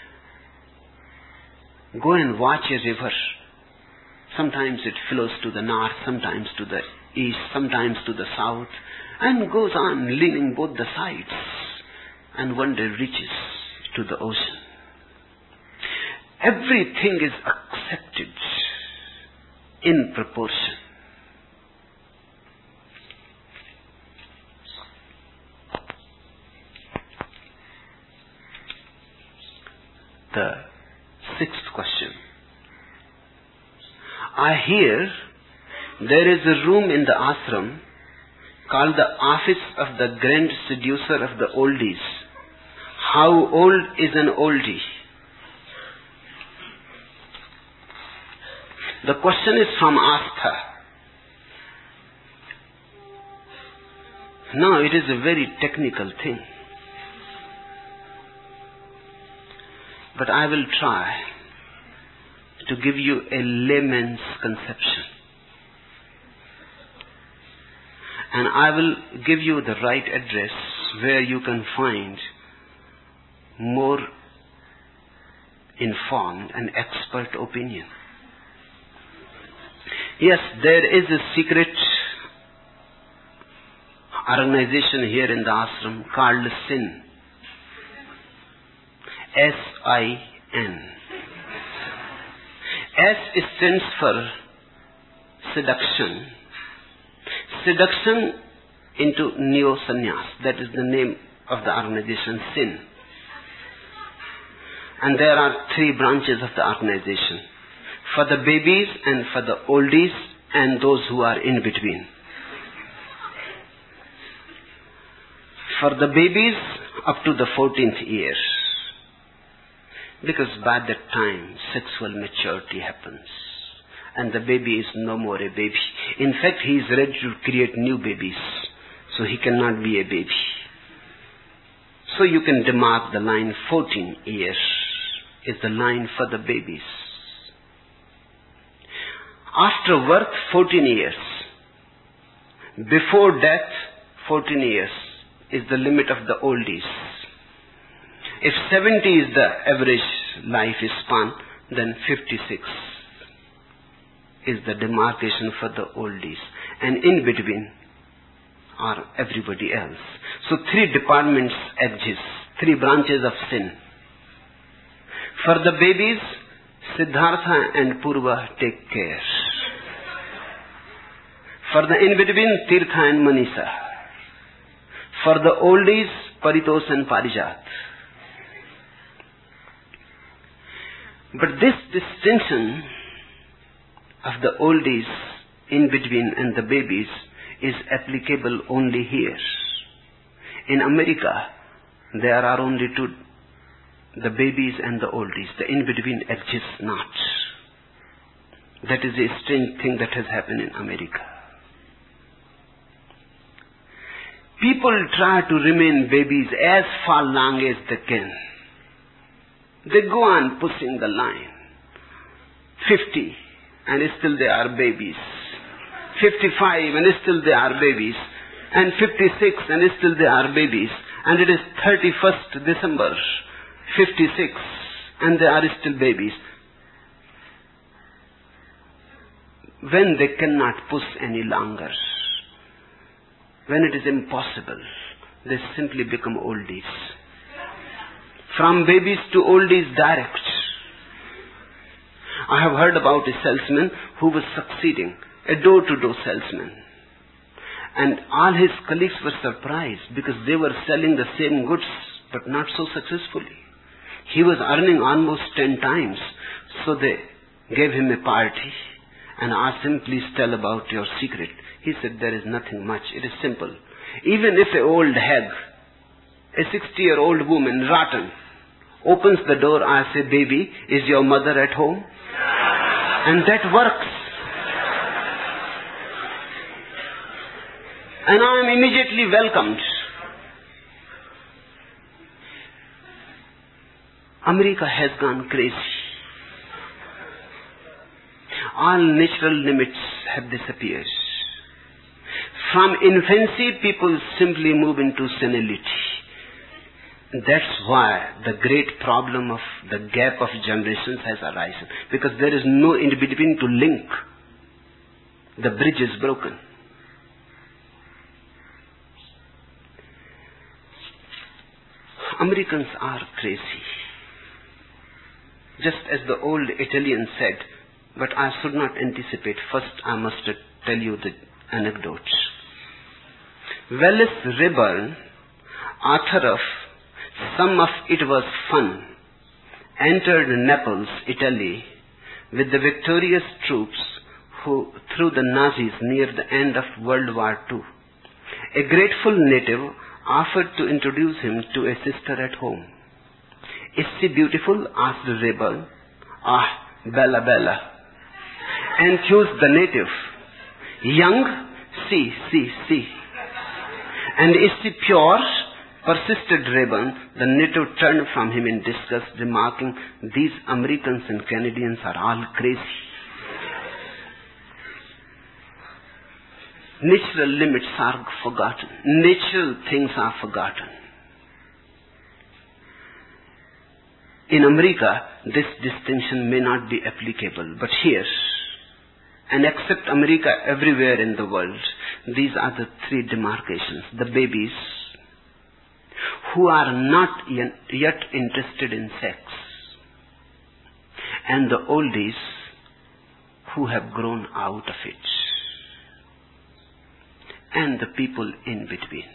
Go and watch a river. Sometimes it flows to the north, sometimes to the east, sometimes to the south, and goes on leaning both the sides, and one day reaches to the ocean. Everything is accepted in proportion. The sixth question. I hear there is a room in the ashram called the Office of the Grand Seducer of the Oldies. How old is an oldie? The question is from Astha. No, it is a very technical thing. But I will try to give you a layman's conception. And I will give you the right address where you can find more informed and expert opinion. Yes, there is a secret organization here in the ashram called Sin. S I N. S stands for seduction. Seduction into neo-sannyas. That is the name of the organization, Sin. And there are three branches of the organization. For the babies and for the oldies and those who are in between. For the babies up to the fourteenth year. Because by that time, sexual maturity happens. And the baby is no more a baby. In fact, he is ready to create new babies. So he cannot be a baby. So you can demark the line fourteen years is the line for the babies. After birth, fourteen years. Before death, fourteen years is the limit of the oldies. If seventy is the average life span, then fifty-six is the demarcation for the oldies. And in between are everybody else. So three departments exist, three branches of sin. For the babies, Siddhartha and Purva take care. For the in-between, Tirtha and Manisa. For the oldies, Paritos and Parijat. But this distinction of the oldies, in-between and the babies is applicable only here. In America, there are only two, the babies and the oldies. The in-between exists not. That is a strange thing that has happened in America. People try to remain babies as far long as they can. They go on pushing the line. Fifty, and still they are babies. Fifty-five, and still they are babies. And fifty-six, and still they are babies. And it is thirty-first December, fifty-six, and they are still babies. When they cannot push any longer, when it is impossible, they simply become oldies. From babies to oldies direct. I have heard about a salesman who was succeeding, a door-to-door salesman. And all his colleagues were surprised because they were selling the same goods but not so successfully. He was earning almost ten times. So they gave him a party and asked him, please tell about your secret. He said, there is nothing much. It is simple. Even if an old hag, a sixty-year-old woman, rotten, opens the door, I say, baby, is your mother at home? And that works. And I am immediately welcomed. America has gone crazy. All natural limits have disappeared. From infancy, people simply move into senility. That's why the great problem of the gap of generations has arisen. Because there is no in between to link. The bridge is broken. Americans are crazy. Just as the old Italian said, but I should not anticipate. First I must tell you the anecdote. Wallace Rayburn, author of Some of It Was Fun, entered Naples, Italy, with the victorious troops who threw the Nazis near the end of World War Two. A grateful native offered to introduce him to a sister at home. Is she beautiful? Asked Rayburn. Ah, bella bella. Enthused the native. Young? See, see, see. And is she pure? Persisted Rayburn. The native turned from him in disgust, remarking, these Americans and Canadians are all crazy. Natural limits are forgotten. Natural things are forgotten. In America, this distinction may not be applicable, but here, and except America, everywhere in the world, these are the three demarcations. The babies who are not yet interested in sex, and the oldies who have grown out of it, and the people in between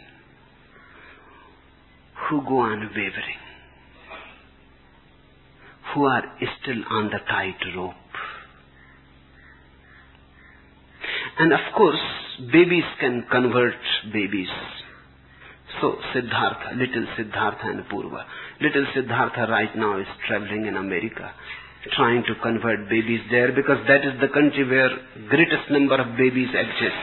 who go on wavering, who are still on the tightrope. And of course, babies can convert babies. So Siddhartha, little Siddhartha and Purva. Little Siddhartha right now is traveling in America, trying to convert babies there, because that is the country where greatest number of babies exist.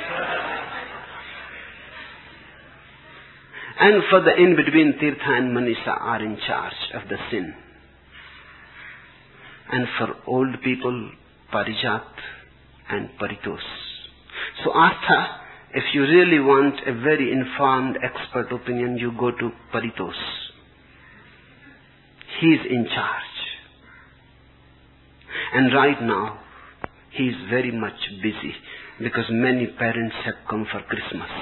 And for the in-between, Tirtha and Manisha are in charge of the sin. And for old people, Parijat and Paritos. So Artha, if you really want a very informed expert opinion, you go to Paritos. He is in charge. And right now, he is very much busy because many parents have come for Christmas.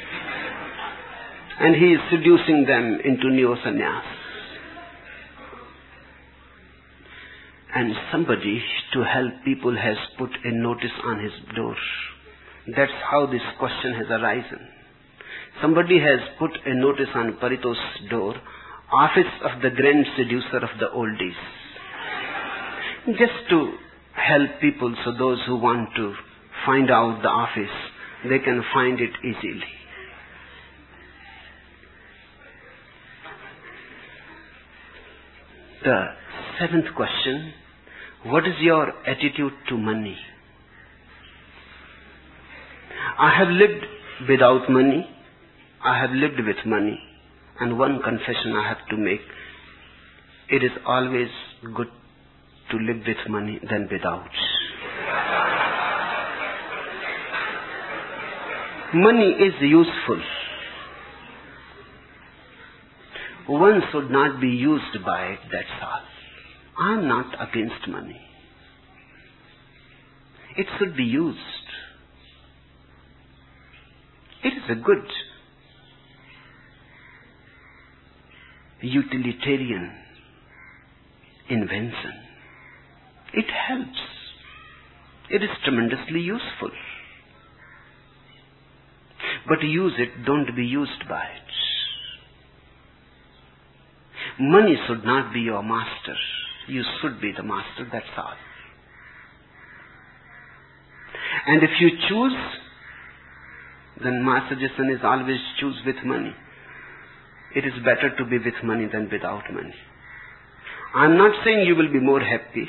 And he is seducing them into neo-sannyas. And somebody to help people has put a notice on his door. That's how this question has arisen. Somebody has put a notice on Paritos' door, Office of the Grand Seducer of the Oldies. Just to help people, so those who want to find out the office, they can find it easily. The seventh question, what is your attitude to money? I have lived without money. I have lived with money. And one confession I have to make. It is always good to live with money than without. Money is useful. One should not be used by it, that's all. I am not against money. It should be used. It is a good utilitarian invention. It helps. It is tremendously useful. But use it, don't be used by it. Money should not be your master. You should be the master, that's all. And if you choose then my suggestion is always choose with money. It is better to be with money than without money. I'm not saying you will be more happy.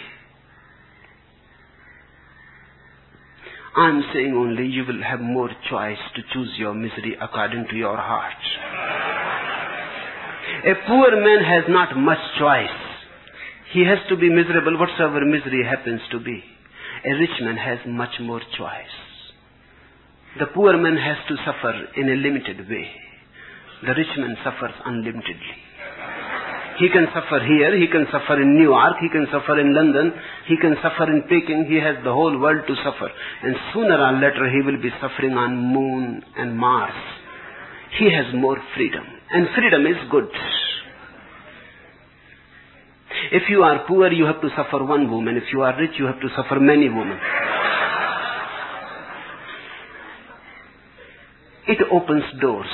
I'm saying only you will have more choice to choose your misery according to your heart. A poor man has not much choice. He has to be miserable whatsoever misery happens to be. A rich man has much more choice. The poor man has to suffer in a limited way. The rich man suffers unlimitedly. He can suffer here, he can suffer in New York, he can suffer in London, he can suffer in Peking, he has the whole world to suffer. And sooner or later he will be suffering on Moon and Mars. He has more freedom. And freedom is good. If you are poor, you have to suffer one woman. If you are rich, you have to suffer many women. It opens doors.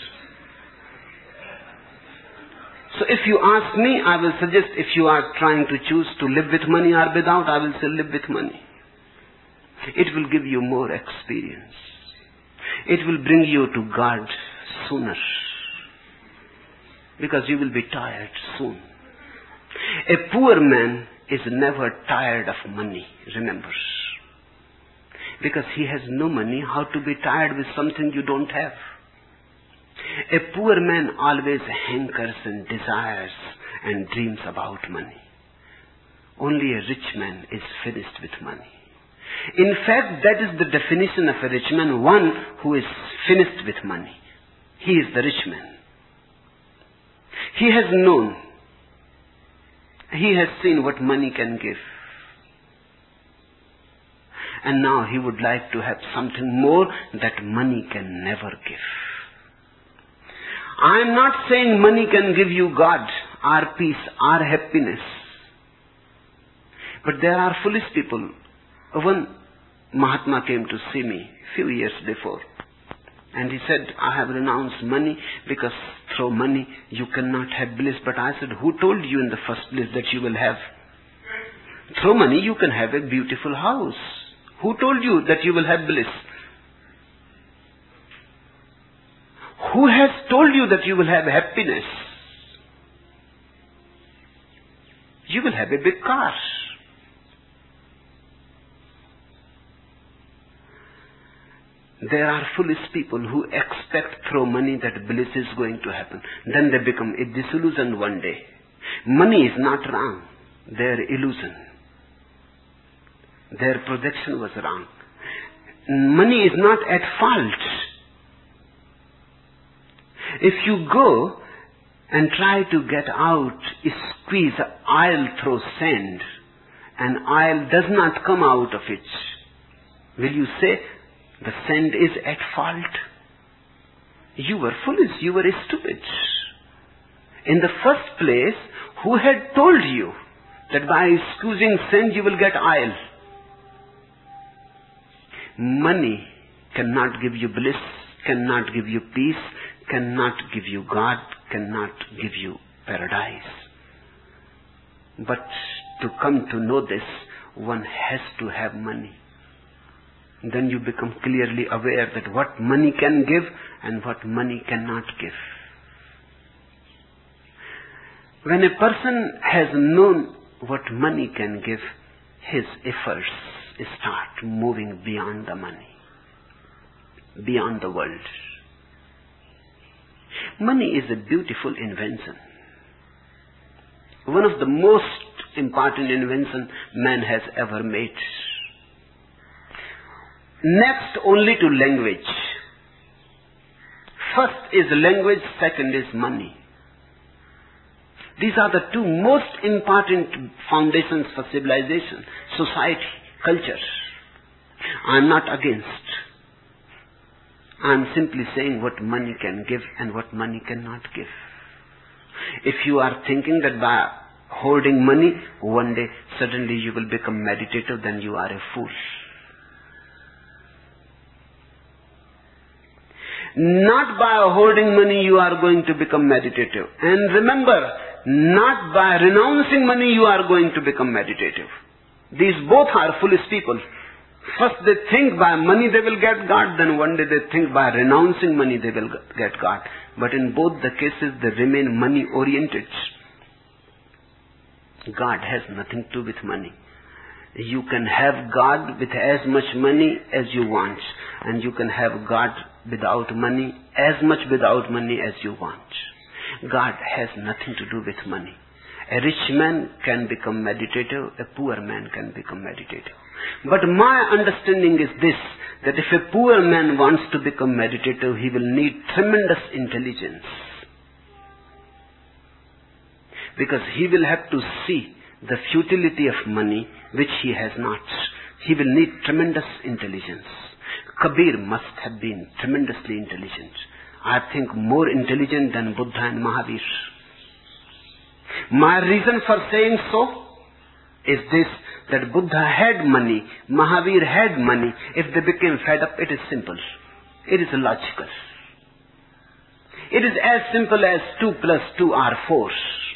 So if you ask me, I will suggest if you are trying to choose to live with money or without, I will say live with money. It will give you more experience. It will bring you to God sooner. Because you will be tired soon. A poor man is never tired of money, remember. Because he has no money, how to be tired with something you don't have? A poor man always hankers and desires and dreams about money. Only a rich man is finished with money. In fact, that is the definition of a rich man, one who is finished with money. He is the rich man. He has known, he has seen what money can give. And now he would like to have something more that money can never give. I am not saying money can give you God, our peace, our happiness. But there are foolish people. One Mahatma came to see me a few years before. And he said, I have renounced money because through money you cannot have bliss. But I said, who told you in the first place that you will have? Through money you can have a beautiful house. Who told you that you will have bliss? Who has told you that you will have happiness? You will have a big car. There are foolish people who expect through money that bliss is going to happen. Then they become a disillusioned one day. Money is not wrong. Their illusion. Their projection was wrong. Money is not at fault. If you go and try to get out, squeeze oil through sand, and oil does not come out of it, will you say the sand is at fault? You were foolish, you were stupid. In the first place, who had told you that by squeezing sand you will get oil? Money cannot give you bliss, cannot give you peace, cannot give you God, cannot give you paradise. But to come to know this, one has to have money. Then you become clearly aware that what money can give and what money cannot give. When a person has known what money can give, his efforts start moving beyond the money, beyond the world. Money is a beautiful invention. One of the most important inventions man has ever made. Next only to language. First is language, second is money. These are the two most important foundations for civilization, society, culture. I am not against. I am simply saying what money can give and what money cannot give. If you are thinking that by holding money, one day suddenly you will become meditative, then you are a fool. Not by holding money you are going to become meditative. And remember, not by renouncing money you are going to become meditative. These both are foolish people. First they think by money they will get God, then one day they think by renouncing money they will get God. But in both the cases they remain money oriented. God has nothing to do with money. You can have God with as much money as you want, and you can have God without money, as much without money as you want. God has nothing to do with money. A rich man can become meditative, a poor man can become meditative. But my understanding is this, that if a poor man wants to become meditative, he will need tremendous intelligence. Because he will have to see the futility of money, which he has not. He will need tremendous intelligence. Kabir must have been tremendously intelligent. I think more intelligent than Buddha and Mahavir. My reason for saying so is this, that Buddha had money, Mahavir had money. If they became fed up, it is simple. It is logical. It is as simple as two plus two are four.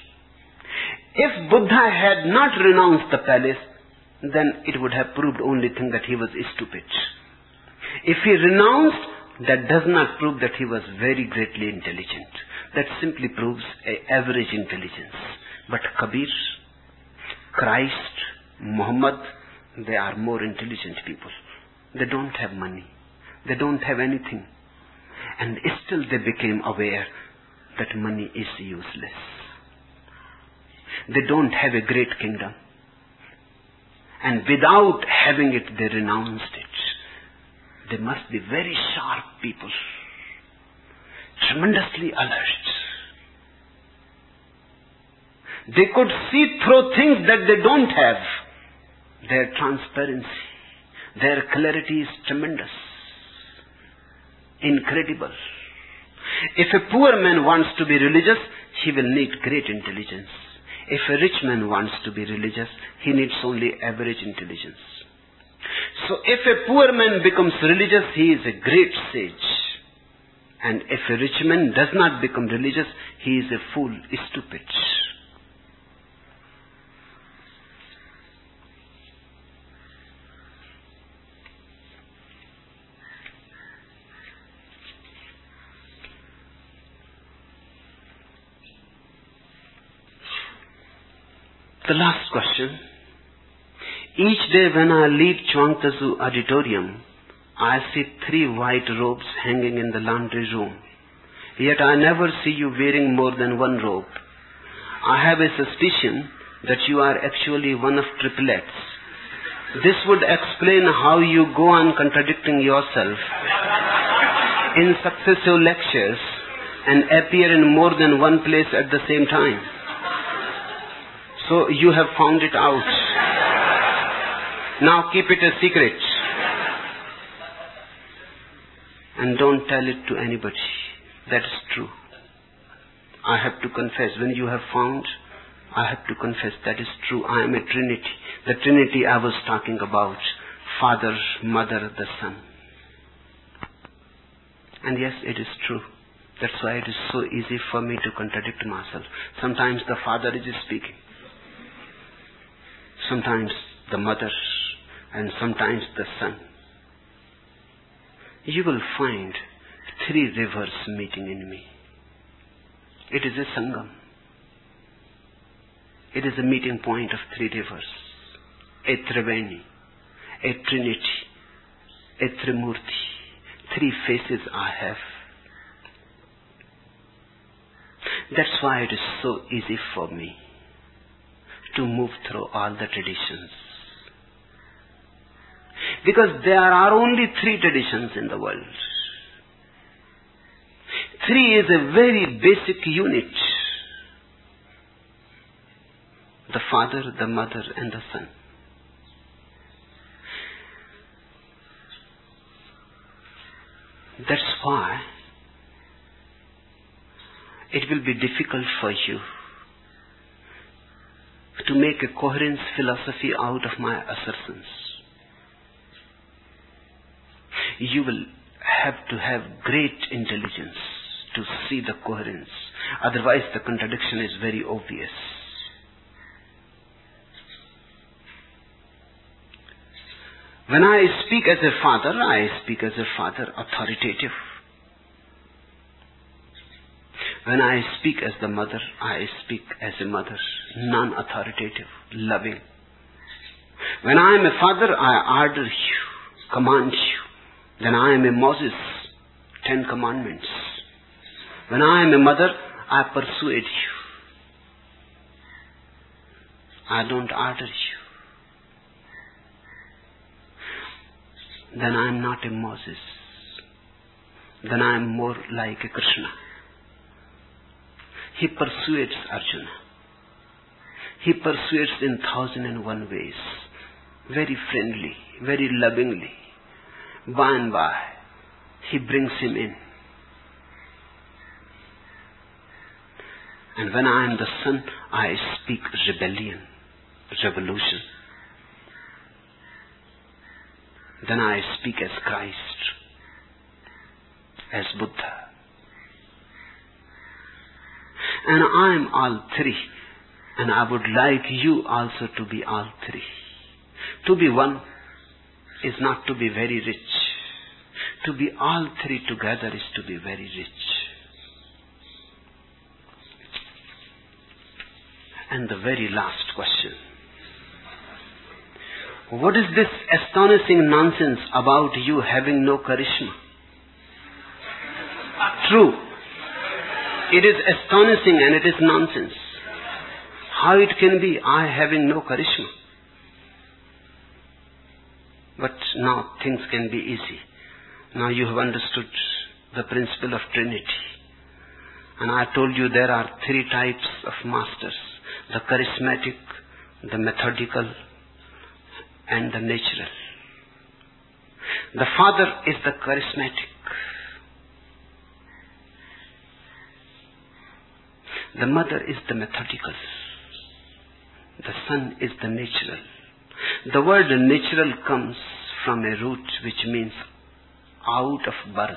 If Buddha had not renounced the palace, then it would have proved only thing that he was stupid. If he renounced, that does not prove that he was very greatly intelligent. That simply proves an average intelligence. But Kabir, Christ, Muhammad, they are more intelligent people. They don't have money. They don't have anything. And still they became aware that money is useless. They don't have a great kingdom. And without having it, they renounced it. They must be very sharp people. Tremendously alert. They could see through things that they don't have. Their transparency, their clarity is tremendous. Incredible. If a poor man wants to be religious, he will need great intelligence. If a rich man wants to be religious, he needs only average intelligence. So if a poor man becomes religious, he is a great sage. And if a rich man does not become religious, he is a fool, stupid. The last question. Each day when I leave Chuang-Tzu auditorium, I see three white robes hanging in the laundry room. Yet I never see you wearing more than one robe. I have a suspicion that you are actually one of triplets. This would explain how you go on contradicting yourself in successive lectures and appear in more than one place at the same time. So you have found it out. Now keep it a secret. And don't tell it to anybody. That is true. I have to confess. When you have found, I have to confess that is true. I am a Trinity. The Trinity I was talking about. Father, Mother, the Son. And yes, it is true. That's why it is so easy for me to contradict myself. Sometimes the Father is speaking. Sometimes the Mother, and sometimes the Son. You will find three rivers meeting in me. It is a Sangam. It is a meeting point of three rivers. A Triveni, a Trinity, a Trimurti. Three faces I have. That's why it is so easy for me to move through all the traditions. Because there are only three traditions in the world. Three is a very basic unit. The Father, the Mother, and the Son. That's why it will be difficult for you to make a coherent philosophy out of my assertions. You will have to have great intelligence to see the coherence. Otherwise the contradiction is very obvious. When I speak as a father, I speak as a father, authoritative. When I speak as the mother, I speak as a mother, non-authoritative, loving. When I am a father, I order you, command you. Then I am a Moses, Ten Commandments. When I am a mother, I persuade you. I don't order you. Then I am not a Moses. Then I am more like a Krishna. He persuades Arjuna. He persuades in thousand and one ways. Very friendly, very lovingly. By and by, he brings him in. And when I am the son, I speak rebellion, revolution. Then I speak as Christ, as Buddha. And I am all three. And I would like you also to be all three. To be one is not to be very rich. To be all three together is to be very rich. And the very last question. What is this astonishing nonsense about you having no charisma? True. It is astonishing and it is nonsense. How it can be I having no charisma? But now things can be easy. Now you have understood the principle of Trinity. And I told you there are three types of masters. The charismatic, the methodical, and the natural. The Father is the charismatic. The Mother is the methodical. The Son is the natural. The word natural comes from a root which means out of birth.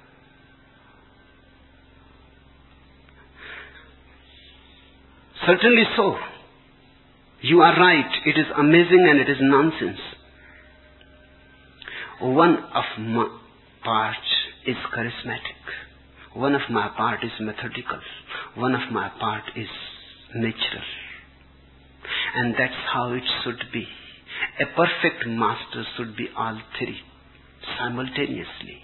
Certainly so. You are right. It is amazing and it is nonsense. One of my parts is charismatic. One of my part is methodical. One of my part is natural. And that's how it should be. A perfect master should be all three simultaneously.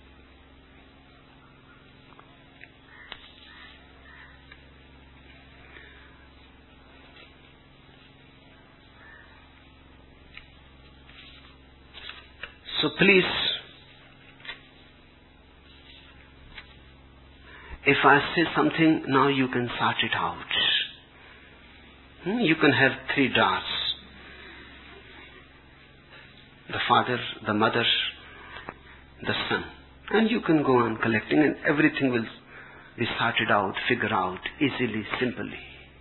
So please, if I say something, now you can sort it out. Hmm? You can have three jars. The Father, the Mother, the Son. And you can go on collecting and everything will be sorted out, figured out easily, simply.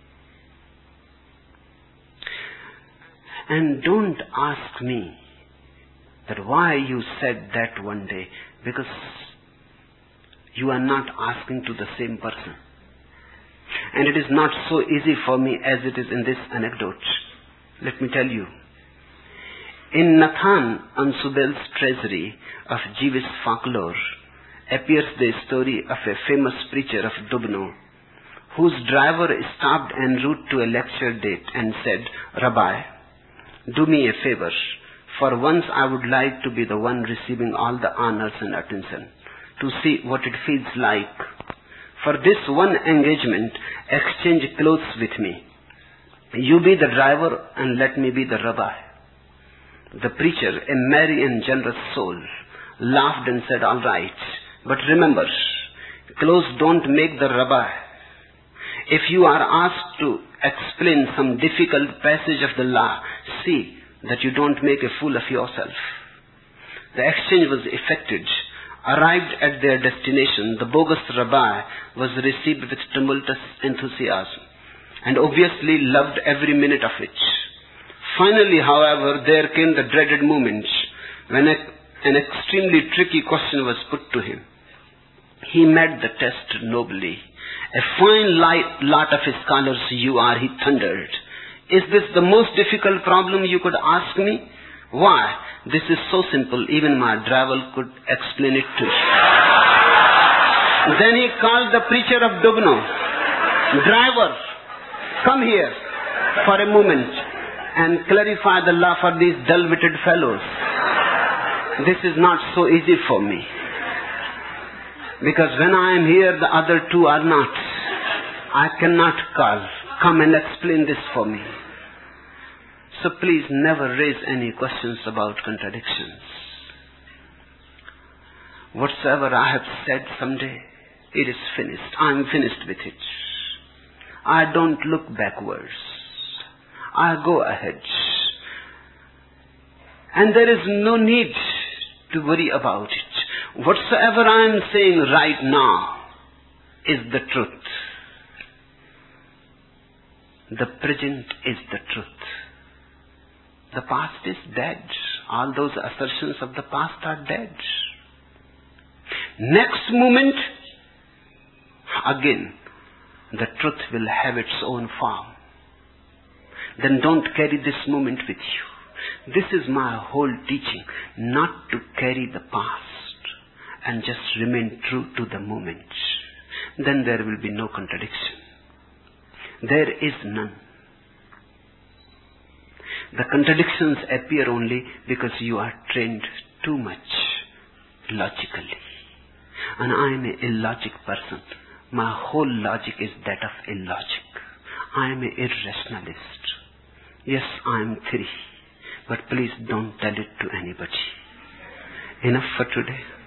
And don't ask me that why you said that one day, because you are not asking to the same person. And it is not so easy for me as it is in this anecdote. Let me tell you. In Nathan Ansubel's treasury of Jewish folklore appears the story of a famous preacher of Dubno, whose driver stopped en route to a lecture date and said, "Rabbi, do me a favor. For once I would like to be the one receiving all the honors and attention, to see what it feels like. For this one engagement, exchange clothes with me. You be the driver and let me be the rabbi." The preacher, a merry and generous soul, laughed and said, "All right, but remember, clothes don't make the rabbi. If you are asked to explain some difficult passage of the law, see that you don't make a fool of yourself." The exchange was effected. Arrived at their destination, the bogus rabbi was received with tumultuous enthusiasm and obviously loved every minute of it. Finally, however, there came the dreaded moment when a, an extremely tricky question was put to him. He met the test nobly. "A fine light, lot of scholars you are," he thundered. "Is this the most difficult problem you could ask me? Why? This is so simple, even my driver could explain it to you. Then he called the preacher of Dubno. Driver, come here for a moment and clarify the law for these dull-witted fellows. This is not so easy for me. Because when I am here, the other two are not. I cannot call. Come and explain this for me. So please never raise any questions about contradictions. Whatsoever I have said someday, it is finished. I am finished with it. I don't look backwards. I go ahead. And there is no need to worry about it. Whatsoever I am saying right now is the truth. The present is the truth. The past is dead. All those assertions of the past are dead. Next moment, again, the truth will have its own form. Then don't carry this moment with you. This is my whole teaching, not to carry the past and just remain true to the moment. Then there will be no contradiction. There is none. The contradictions appear only because you are trained too much logically. And I am an illogic person. My whole logic is that of illogic. I am an irrationalist. Yes, I am three. But please don't tell it to anybody. Enough for today.